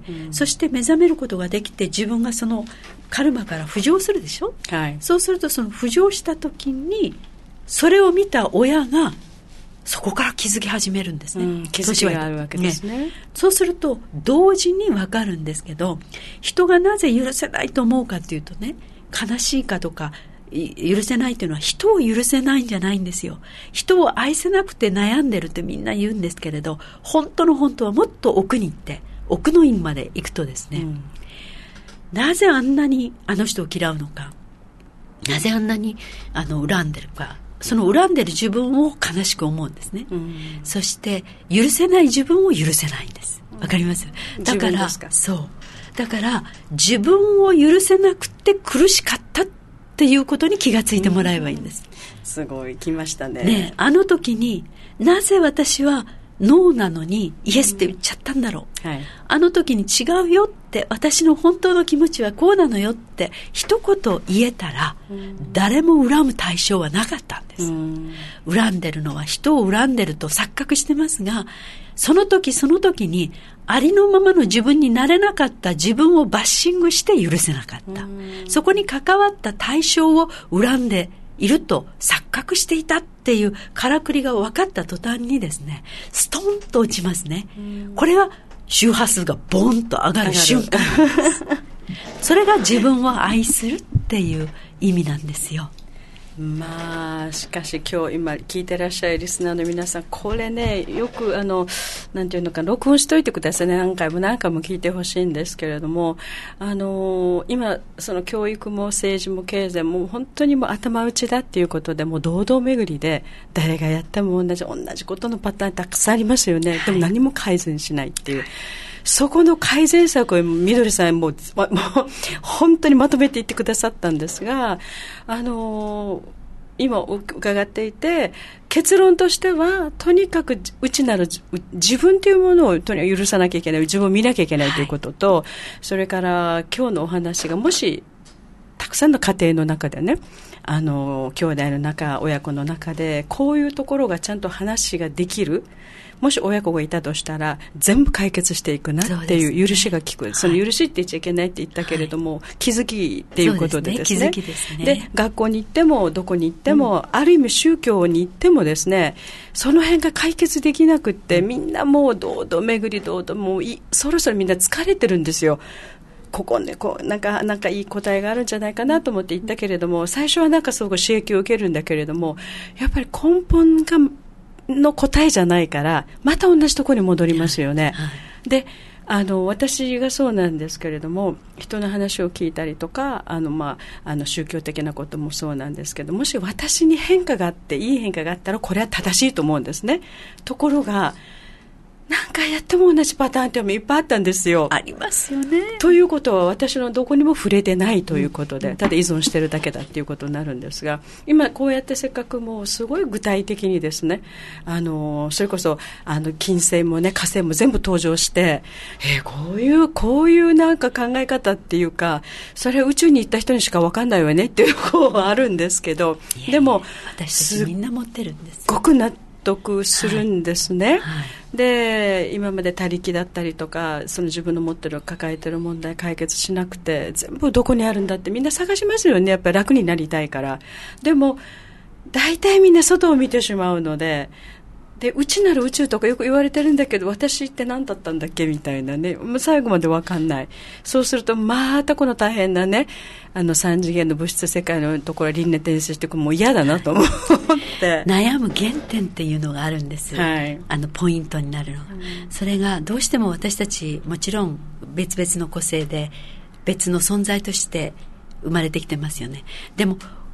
うん、そして目覚めることができて自分がそのカルマから浮上するでしょ、はい、そうするとその浮上した時にそれを見た親がそこから気づき始めるんですね、うん、 気づきがあるわけですね。 ね、そうすると同時に分かるんですけど、人がなぜ許せないと思うかっていうとね、悲しいかとか許せないというのは人を許せないんじゃないんですよ。人を愛せなくて悩んでるってみんな言うんですけれど、本当の本当はもっと奥に行って奥の院まで行くとですね、うん、なぜあんなにあの人を嫌うのか、なぜあんなにあの恨んでるか、その恨んでる自分を悲しく思うんですね、うん、そして許せない自分を許せないんです。わかります？だからそうだから自分を許せなくて苦しかったっていうことに気がついてもらえばいいんです、 うん、すごい来ました ね, ねあの時になぜ私はノーなのにイエスって言っちゃったんだろう、うんはい、あの時に違うよって、私の本当の気持ちはこうなのよって一言言えたら、うん、誰も恨む対象はなかったんです、うん、恨んでるのは人を恨んでると錯覚してますが、その時その時にありのままの自分になれなかった自分をバッシングして許せなかった、うん、そこに関わった対象を恨んでいると錯覚していたっていうからくりが分かった途端にですね、ストンと落ちますね。これは周波数がボンと上がる瞬間ですそれが自分を愛するっていう意味なんですよ。 まあしかし今日今聞いてらっしゃるリスナーの皆さん、これねよくあのなんていうのか録音しといてくださいね。何回も何回も聞いてほしいんですけれども、あの今その教育も政治も経済も本当にもう頭打ちだっていうことでもう堂々巡りで誰がやっても同じ同じことのパターンたくさんありますよね。でも何も改善しないっていう、はい、そこの改善策をみどりさんもうもう本当にまとめていってくださったんですが、あの今伺っていて結論としてはとにかく内なる自分というものをとにかく許さなきゃいけない、自分を見なきゃいけないということと、はい、それから今日のお話がもしたくさんの家庭の中でね、あの兄弟の中親子の中でこういうところがちゃんと話ができる、もし親子がいたとしたら全部解決していくなっていう許しが効く、ね、その許しって言っちゃいけないって言ったけれども、はい、気づきっていうことでですね、 そうですね、気づきですね。 で学校に行ってもどこに行っても、うん、ある意味宗教に行ってもですね、その辺が解決できなくってみんなもう堂々巡り堂々もういそろそろみんな疲れてるんですよ。ここねこうなんかなんかいい答えがあるんじゃないかなと思って言ったけれども、最初はなんかすごく刺激を受けるんだけれども、やっぱり根本がの答えじゃないからまた同じところに戻りますよね、はいはい、であの私がそうなんですけれども、人の話を聞いたりとかあの、まあ、あの宗教的なこともそうなんですけど、もし私に変化があっていい変化があったらこれは正しいと思うんですね。ところが何回やっても同じパターンっていっぱいあったんですよ。 ありますよね。 ということは私のどこにも触れてないということで、ただ依存してるだけだっていうことになるんですが、今こうやってせっかくもうすごい具体的にですね、あのそれこそあの金星もね火星も全部登場して、えー、こういうこういうなんか考え方っていうか、それ宇宙に行った人にしか分かんないわねっていう方はあるんですけど、 いやいやでも私たちみんな持ってるんです。 すごく納得するんですね、はいはい、で今まで他力だったりとかその自分の持ってる抱えてる問題解決しなくて全部どこにあるんだってみんな探しますよね。やっぱり楽になりたいから。でも大体みんな外を見てしまうので、で内なる宇宙とかよく言われてるんだけど私って何だったんだっけみたいなね、最後まで分かんない。そうするとまたこの大変なねあの三次元の物質世界のところ輪廻転生してもう嫌だなと思って悩む原点っていうのがあるんです、 はい、 あのポイントになるのが、うん、それがどうしても私たちもちろん別々の個性で別の存在として生まれてきてますよね。でも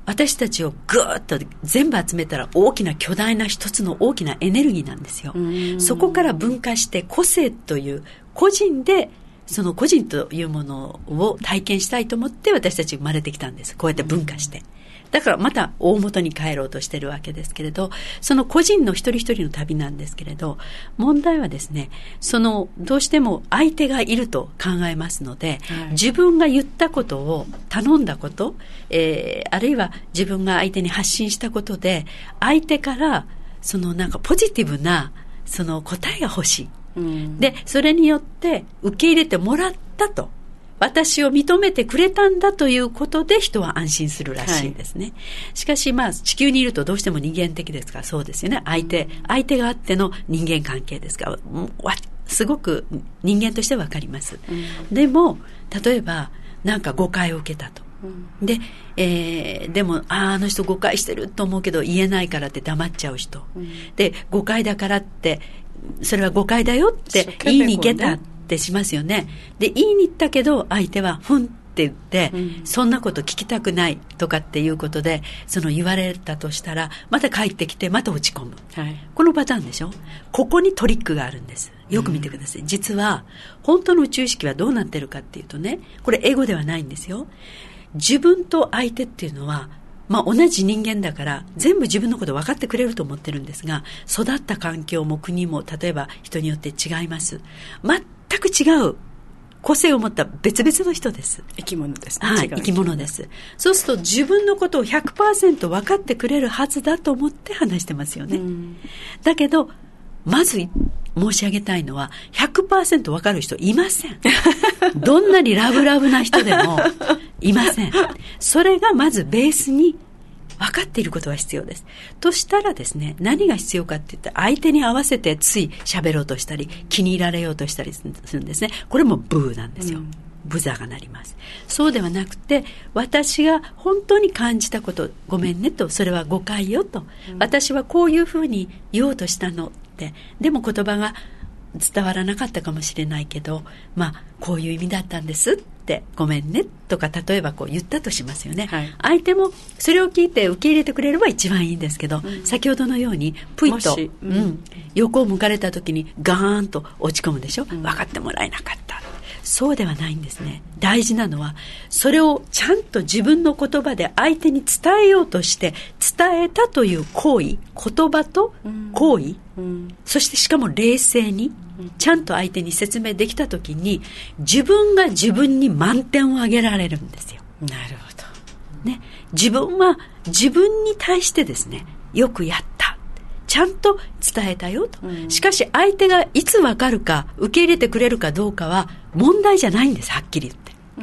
私たちをぐーっと全部集めたら大きな巨大な一つの大きなエネルギーなんですよ。そこから分化して個性という個人でその個人というものを体験したいと思って私たち生まれてきたんです。こうやって分化して。だからまた大元に帰ろうとしてるわけですけれど、その個人の一人一人の旅なんですけれど、問題はですね、そのどうしても相手がいると考えますので、はい、自分が言ったことを頼んだこと、えー、あるいは自分が相手に発信したことで相手からそのなんかポジティブなその答えが欲しい、うん、でそれによって受け入れてもらったと、私を認めてくれたんだということで人は安心するらしいんですね、はい、しかしまあ地球にいるとどうしても人間的ですから、そうですよね、相手相手があっての人間関係ですからすごく人間としてわかります、うん、でも例えばなんか誤解を受けたと、うん、で、えー、でもあ, あの人誤解してると思うけど言えないからって黙っちゃう人、うん、で誤解だからってそれは誤解だよって言いに行けたってしますよね。で言いに行ったけど相手はふんって言って、うん、そんなこと聞きたくないとかっていうことでその言われたとしたらまた帰ってきてまた落ち込む、はい、このパターンでしょ。ここにトリックがあるんです。よく見てください、うん、実は本当の宇宙意識はどうなってるかっていうとね、これエゴではないんですよ。自分と相手っていうのはまあ、同じ人間だから全部自分のこと分かってくれると思ってるんですが、育った環境も国も例えば人によって違います。全く違う個性を持った別々の人です。 生き物ですね。 はい、生き物です。そうすると自分のことを ひゃくパーセント 分かってくれるはずだと思って話してますよね。だけどまず申し上げたいのは ひゃくパーセント 分かる人いません。どんなにラブラブな人でもいません。それがまずベースに分かっていることが必要です。としたらですね、何が必要かって言ったら相手に合わせてつい喋ろうとしたり気に入られようとしたりするんですね。これもブーなんですよ、うん、ブザーが鳴ります。そうではなくて私が本当に感じたことごめんねと、それは誤解よと、うん、私はこういうふうに言おうとしたのって、でも言葉が伝わらなかったかもしれないけど、まあこういう意味だったんですってごめんねとか例えばこう言ったとしますよね、はい、相手もそれを聞いて受け入れてくれれば一番いいんですけど、うん、先ほどのようにプイッと、うんうん、横を向かれた時にガーンと落ち込むでしょ、うん、分かってもらえなかった。そうではないんですね。大事なのはそれをちゃんと自分の言葉で相手に伝えようとして伝えたという行為、言葉と行為、うんうん、そしてしかも冷静にちゃんと相手に説明できたときに自分が自分に満点をあげられるんですよ。 なるほど、ね、自分は自分に対してですね、よくやったちゃんと伝えたよと、うん、しかし相手がいつ分かるか受け入れてくれるかどうかは問題じゃないんです。はっきり言って、 うん、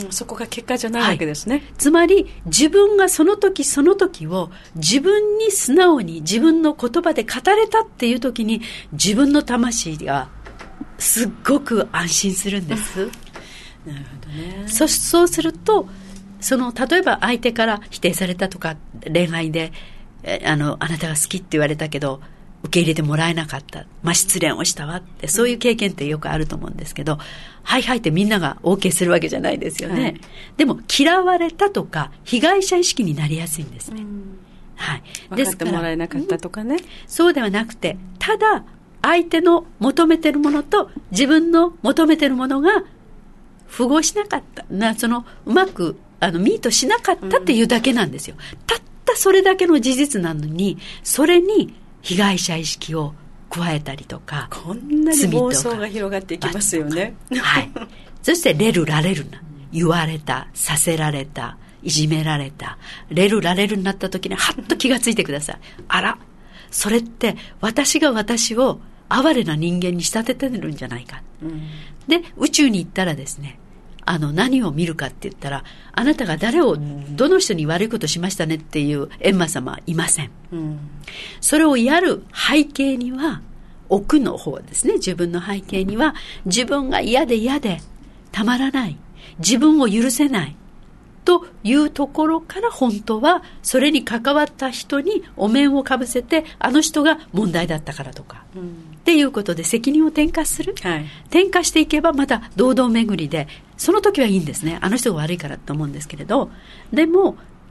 そこが結果じゃないわけですね、はい、 つまり自分がその時その時を自分に素直に自分の言葉で語れたっていう時に自分の魂がすっごく安心するんですなるほどね。 そそうするとその例えば相手から否定されたとか恋愛であのあなたが好きって言われたけど受け入れてもらえなかった、まあ、失恋をしたわって、そういう経験ってよくあると思うんですけど、うん、はいはいってみんなが OK するわけじゃないですよね、はい、でも嫌われたとか被害者意識になりやすいんですね、うん、はい、 分かってもらえなかったとかね、うん、 そうではなくてただ相手の求めてるものと自分の求めてるものが符合しなかったな、そのうまくあのミートしなかったっていうだけなんですよ、うん、たったそれだけの事実なのにそれに被害者意識を加えたりとか、 こんなに妄想が広がっていきますよね、 はい、そしてレルラレルな、言われた、させられた、いじめられた、レルラレルになった時にはっと気がついてください。あら、それって私が私を哀れな人間に仕立ててるんじゃないか、うん、で宇宙に行ったらですね、あの何を見るかって言ったら、あなたが誰をどの人に悪いことしましたねっていう閻魔様はいません、うん、それをやる背景には奥の方ですね、自分の背景には自分が嫌で嫌でたまらない、自分を許せないというところから本当はそれに関わった人にお面をかぶせて、あの人が問題だったからとか、うん、っていうことで責任を転嫁する、はい、転嫁していけばまた堂々巡りでその時はいいんですね、あの人が悪いからと思うんですけれど、でも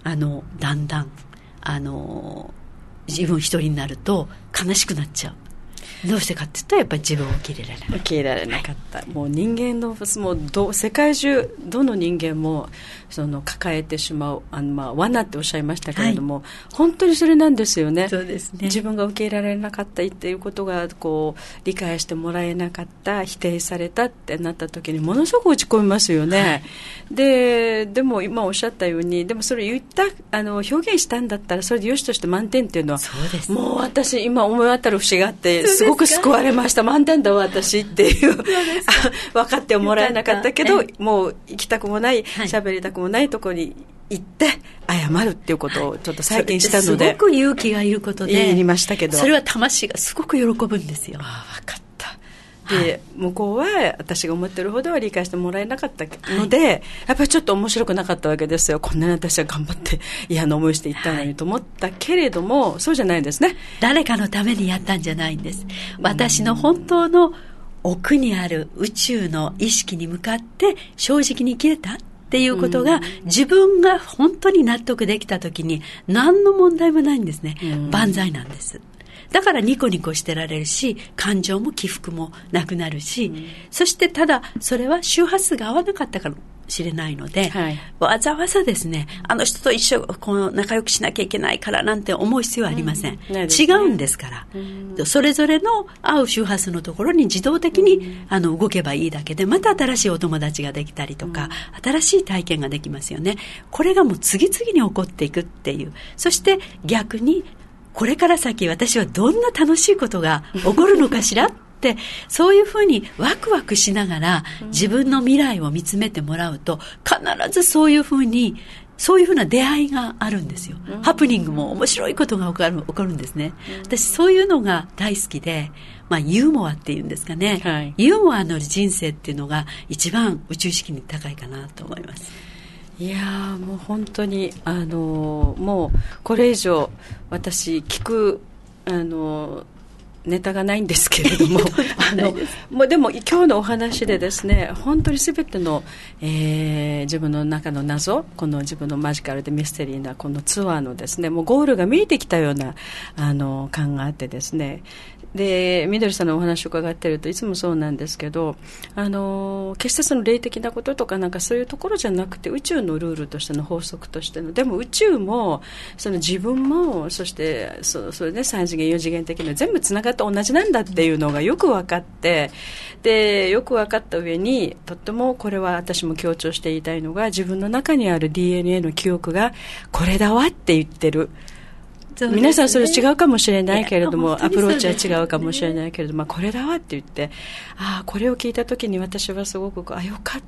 あのだんだんあの自分一人になると悲しくなっちゃう。どうしてかって言ったらやっぱり自分を受け入れられない、 受け入れられなかった、はい、もう人間のもうど世界中どの人間もその抱えてしまうあの、まあ、罠っておっしゃいましたけれども、はい、本当にそれなんですよね。 そうですね。 自分が受け入れられなかったっていうことがこう理解してもらえなかった、否定されたってなった時にものすごく落ち込みますよね、はい、で, でも今おっしゃったようにでもそれ言ったあの表現したんだったらそれでよしとして満点っていうのはそうです、 もう私今思い当たる節があってすごく救われました。満点だ私っていう分かってもらえなかったけどもう行きたくもない喋、はい、りたくもないところに行って謝るっていうことをちょっと最近したので、 はい、すごく勇気がいることで言いましたけど、 それは魂がすごく喜ぶんですよ。 ああ分かった。で、はい、向こうは私が思ってるほどは理解してもらえなかったので、はい、やっぱりちょっと面白くなかったわけですよ。こんなに私は頑張って嫌な思いしていったのにと思ったけれども、はい、そうじゃないんですね。 誰かのためにやったんじゃないんです。私の本当の奥にある宇宙の意識に向かって正直に生きれたっていうことが自分が本当に納得できた時に何の問題もないんですね。万歳なんです。だからニコニコしてられるし、感情も起伏もなくなるし、うん、そしてただそれは周波数が合わなかったかもしれないので、はい、わざわざですね、あの人と一緒この仲良くしなきゃいけないからなんて思う必要はありません、うんね、違うんですから、うん、それぞれの合う周波数のところに自動的に、うん、あの動けばいいだけで、また新しいお友達ができたりとか、うん、新しい体験ができますよね。これがもう次々に起こっていくっていう。そして逆にこれから先私はどんな楽しいことが起こるのかしらってそういうふうにワクワクしながら自分の未来を見つめてもらうと、必ずそういうふうにそういうふうな出会いがあるんですよ。ハプニングも面白いことが起こる、起こるんですね。私そういうのが大好きで、まあ、ユーモアっていうんですかね、はい、ユーモアの人生っていうのが一番宇宙意識に高いかなと思います。 いやーもう本当にあのー、もうこれ以上私聞くあのーネタがないんですけれどもあのもうでも今日のお話でですね、本当に全ての、えー、自分の中の謎、この自分のマジカルでミステリーなこのツアーのですね、もうゴールが見えてきたようなあの感があってですね、でみどりさんのお話を伺っているといつもそうなんですけど、あの決してその霊的なこととかなんかそういうところじゃなくて、宇宙のルールとしての法則としての、でも宇宙もその自分もそしてそそれねさん次元よ次元的な全部つながって同じなんだっていうのがよく分かって、でよく分かった上にとってもこれは私も強調して言いたいのが、自分の中にある ディーエヌエー の記憶がこれだわって言ってる。ね、皆さんそれ違うかもしれないけれども、アプローチは違うかもしれないけれども、まあ、これだわって言って、ああこれを聞いた時に私はすごくあよかった、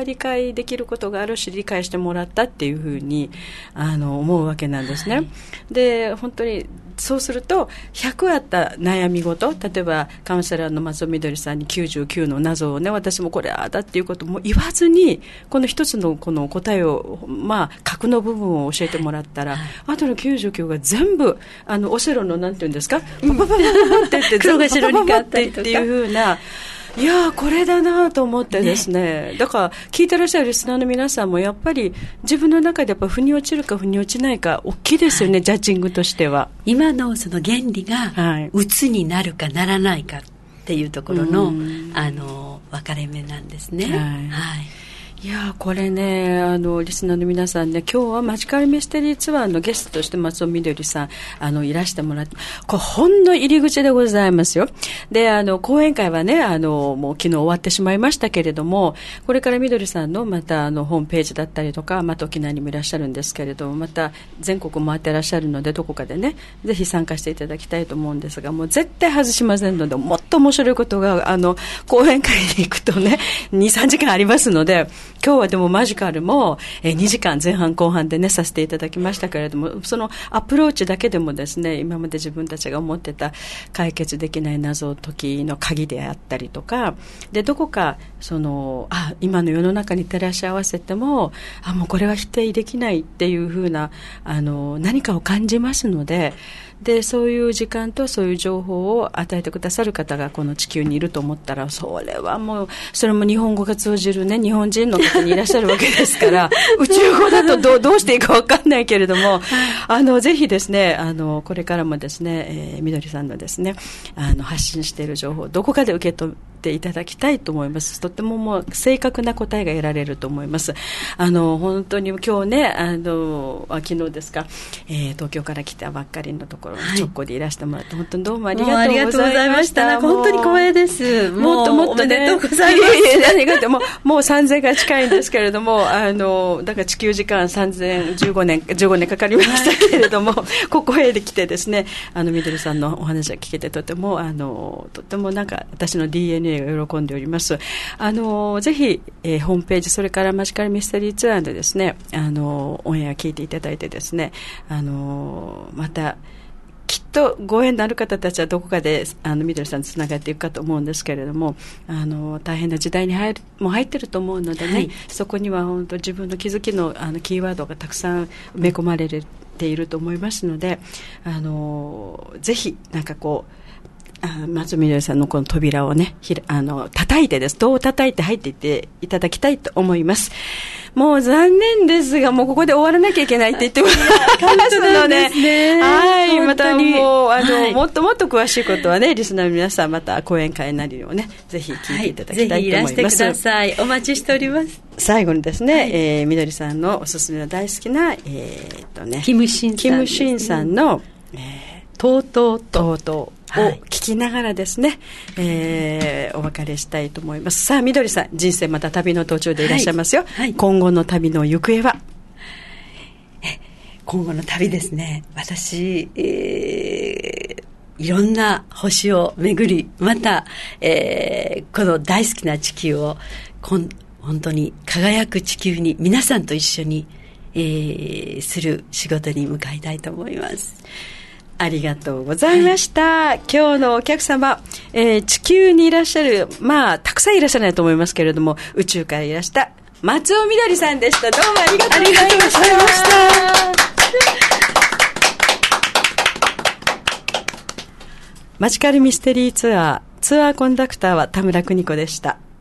理解できることがあるし理解してもらったっていうふうにあの思うわけなんですね、はい、で本当にそうするとひゃくあった悩み事、例えばカウンセラーの松尾みどりさんにきゅうじゅうきゅうの謎をね、私もこれああだっていうことも言わずにこの一つのこの答えを、まあ核の部分を教えてもらったら、はい、あとのきゅうじゅうきゅうが全部あのオセロのなんていうんですか、パパパパパって言って黒が白に変わったりとかっていう風な、いやーこれだなと思ってですね、ねだから聞いてらっしゃるリスナーの皆さんもやっぱり自分の中でやっぱ腑に落ちるか腑に落ちないか大きいですよね、はい、ジャッジングとしては今のその原理が鬱になるかならないかっていうところの、はい、あの分かれ目なんですね、はい、はいいやこれねあのリスナーの皆さんね、今日はマジカルミステリーツアーのゲストとして松尾みどりさんあのいらしてもらって、これほんの入り口でございますよ。であの講演会はねあのもう昨日終わってしまいましたけれども、これからみどりさんのまたあのホームページだったりとか、また沖縄にもいらっしゃるんですけれども、また全国回ってらっしゃるのでどこかでねぜひ参加していただきたいと思うんですが、もう絶対外しませんので、もっと面白いことがあの講演会に行くとね にさんじかんありますので、今日はでもマジカルもにじかん前半後半でねさせていただきましたけれども、そのアプローチだけでもですね、今まで自分たちが思ってた解決できない謎解きの鍵であったりとかで、どこかそのあ今の世の中に照らし合わせてもあもうこれは否定できないっていう風なあの何かを感じますので、でそういう時間とそういう情報を与えてくださる方がこの地球にいると思ったら、それはもうそれも日本語が通じるね日本人の方トにいらっしゃるわけですから宇宙語だとどう、どうしていいか分かんないけれども、あのぜひですね、あのこれからもですね、えー、みどりさんのですね、あの発信している情報をどこかで受け取っていただきたいと思います。とってももう正確な答えが得られると思います。あの本当に今日ね、あのあ昨日ですか、えー、東京から来たばっかりのところに直行でいらしてもらって、はい、本当にどうもありがとうございました。 本当に光栄です。 もっともっと、ね、おめでとうございます。いやいやありがとう。もう、もうさんぜんが近いんですけれども、あのだから地球時間さんぜんじゅうごねんじゅうごねんかかりましたけれども、はい、ここへ来てですね、あのみどりさんのお話が聞けてとてもあのとてもなんか私の ディーエヌエー が喜んでおります。あのぜひ、えー、ホームページ、それからマジカルミステリーツアーでですね、あのオンエア聞いていただいてですね、あのまたきっとご縁のある方たちはどこかであのみどりさんとつながっていくかと思うんですけれども、あの大変な時代に入るもう入ってると思うのでね、はい、そこには本当自分の気づきの、あのキーワードがたくさん埋め込まれていると思いますので、あのぜひなんかこうあ松みどりさんのこの扉をね、ひあの叩いてです、戸を叩いて入っていっていただきたいと思います。もう残念ですが、もうここで終わらなきゃいけないって言ってますので、ね、はい、またもうあの、はい、もっともっと詳しいことはね、リスナーの皆さんまた講演会なりをね、ぜひ聞いていただきたいと思います。はい、ぜひいらしてください。 お待ちしております。 最後にですね、はい、えー、みどりさんのおすすめの大好きな、えー、っとね、 キムシンさん、 キムシンさんの、えー、とうとうとうとうを聞きながらですね、はい、えー、お別れしたいと思います。さあみどりさん、人生また旅の途中でいらっしゃいますよ、はいはい、今後の旅の行方は？ え今後の旅ですね、私、えー、いろんな星を巡り、また、えー、この大好きな地球をこん本当に輝く地球に皆さんと一緒に、えー、する仕事に向かいたいと思います。 ありがとうございました、はい、今日のお客様、えー、地球にいらっしゃる、まあたくさんいらっしゃらないと思いますけれども、宇宙からいらした松尾みどりさんでした。どうもありがとうございました。マジカルミステリーツアーツアーコンダクターは田村邦子でした。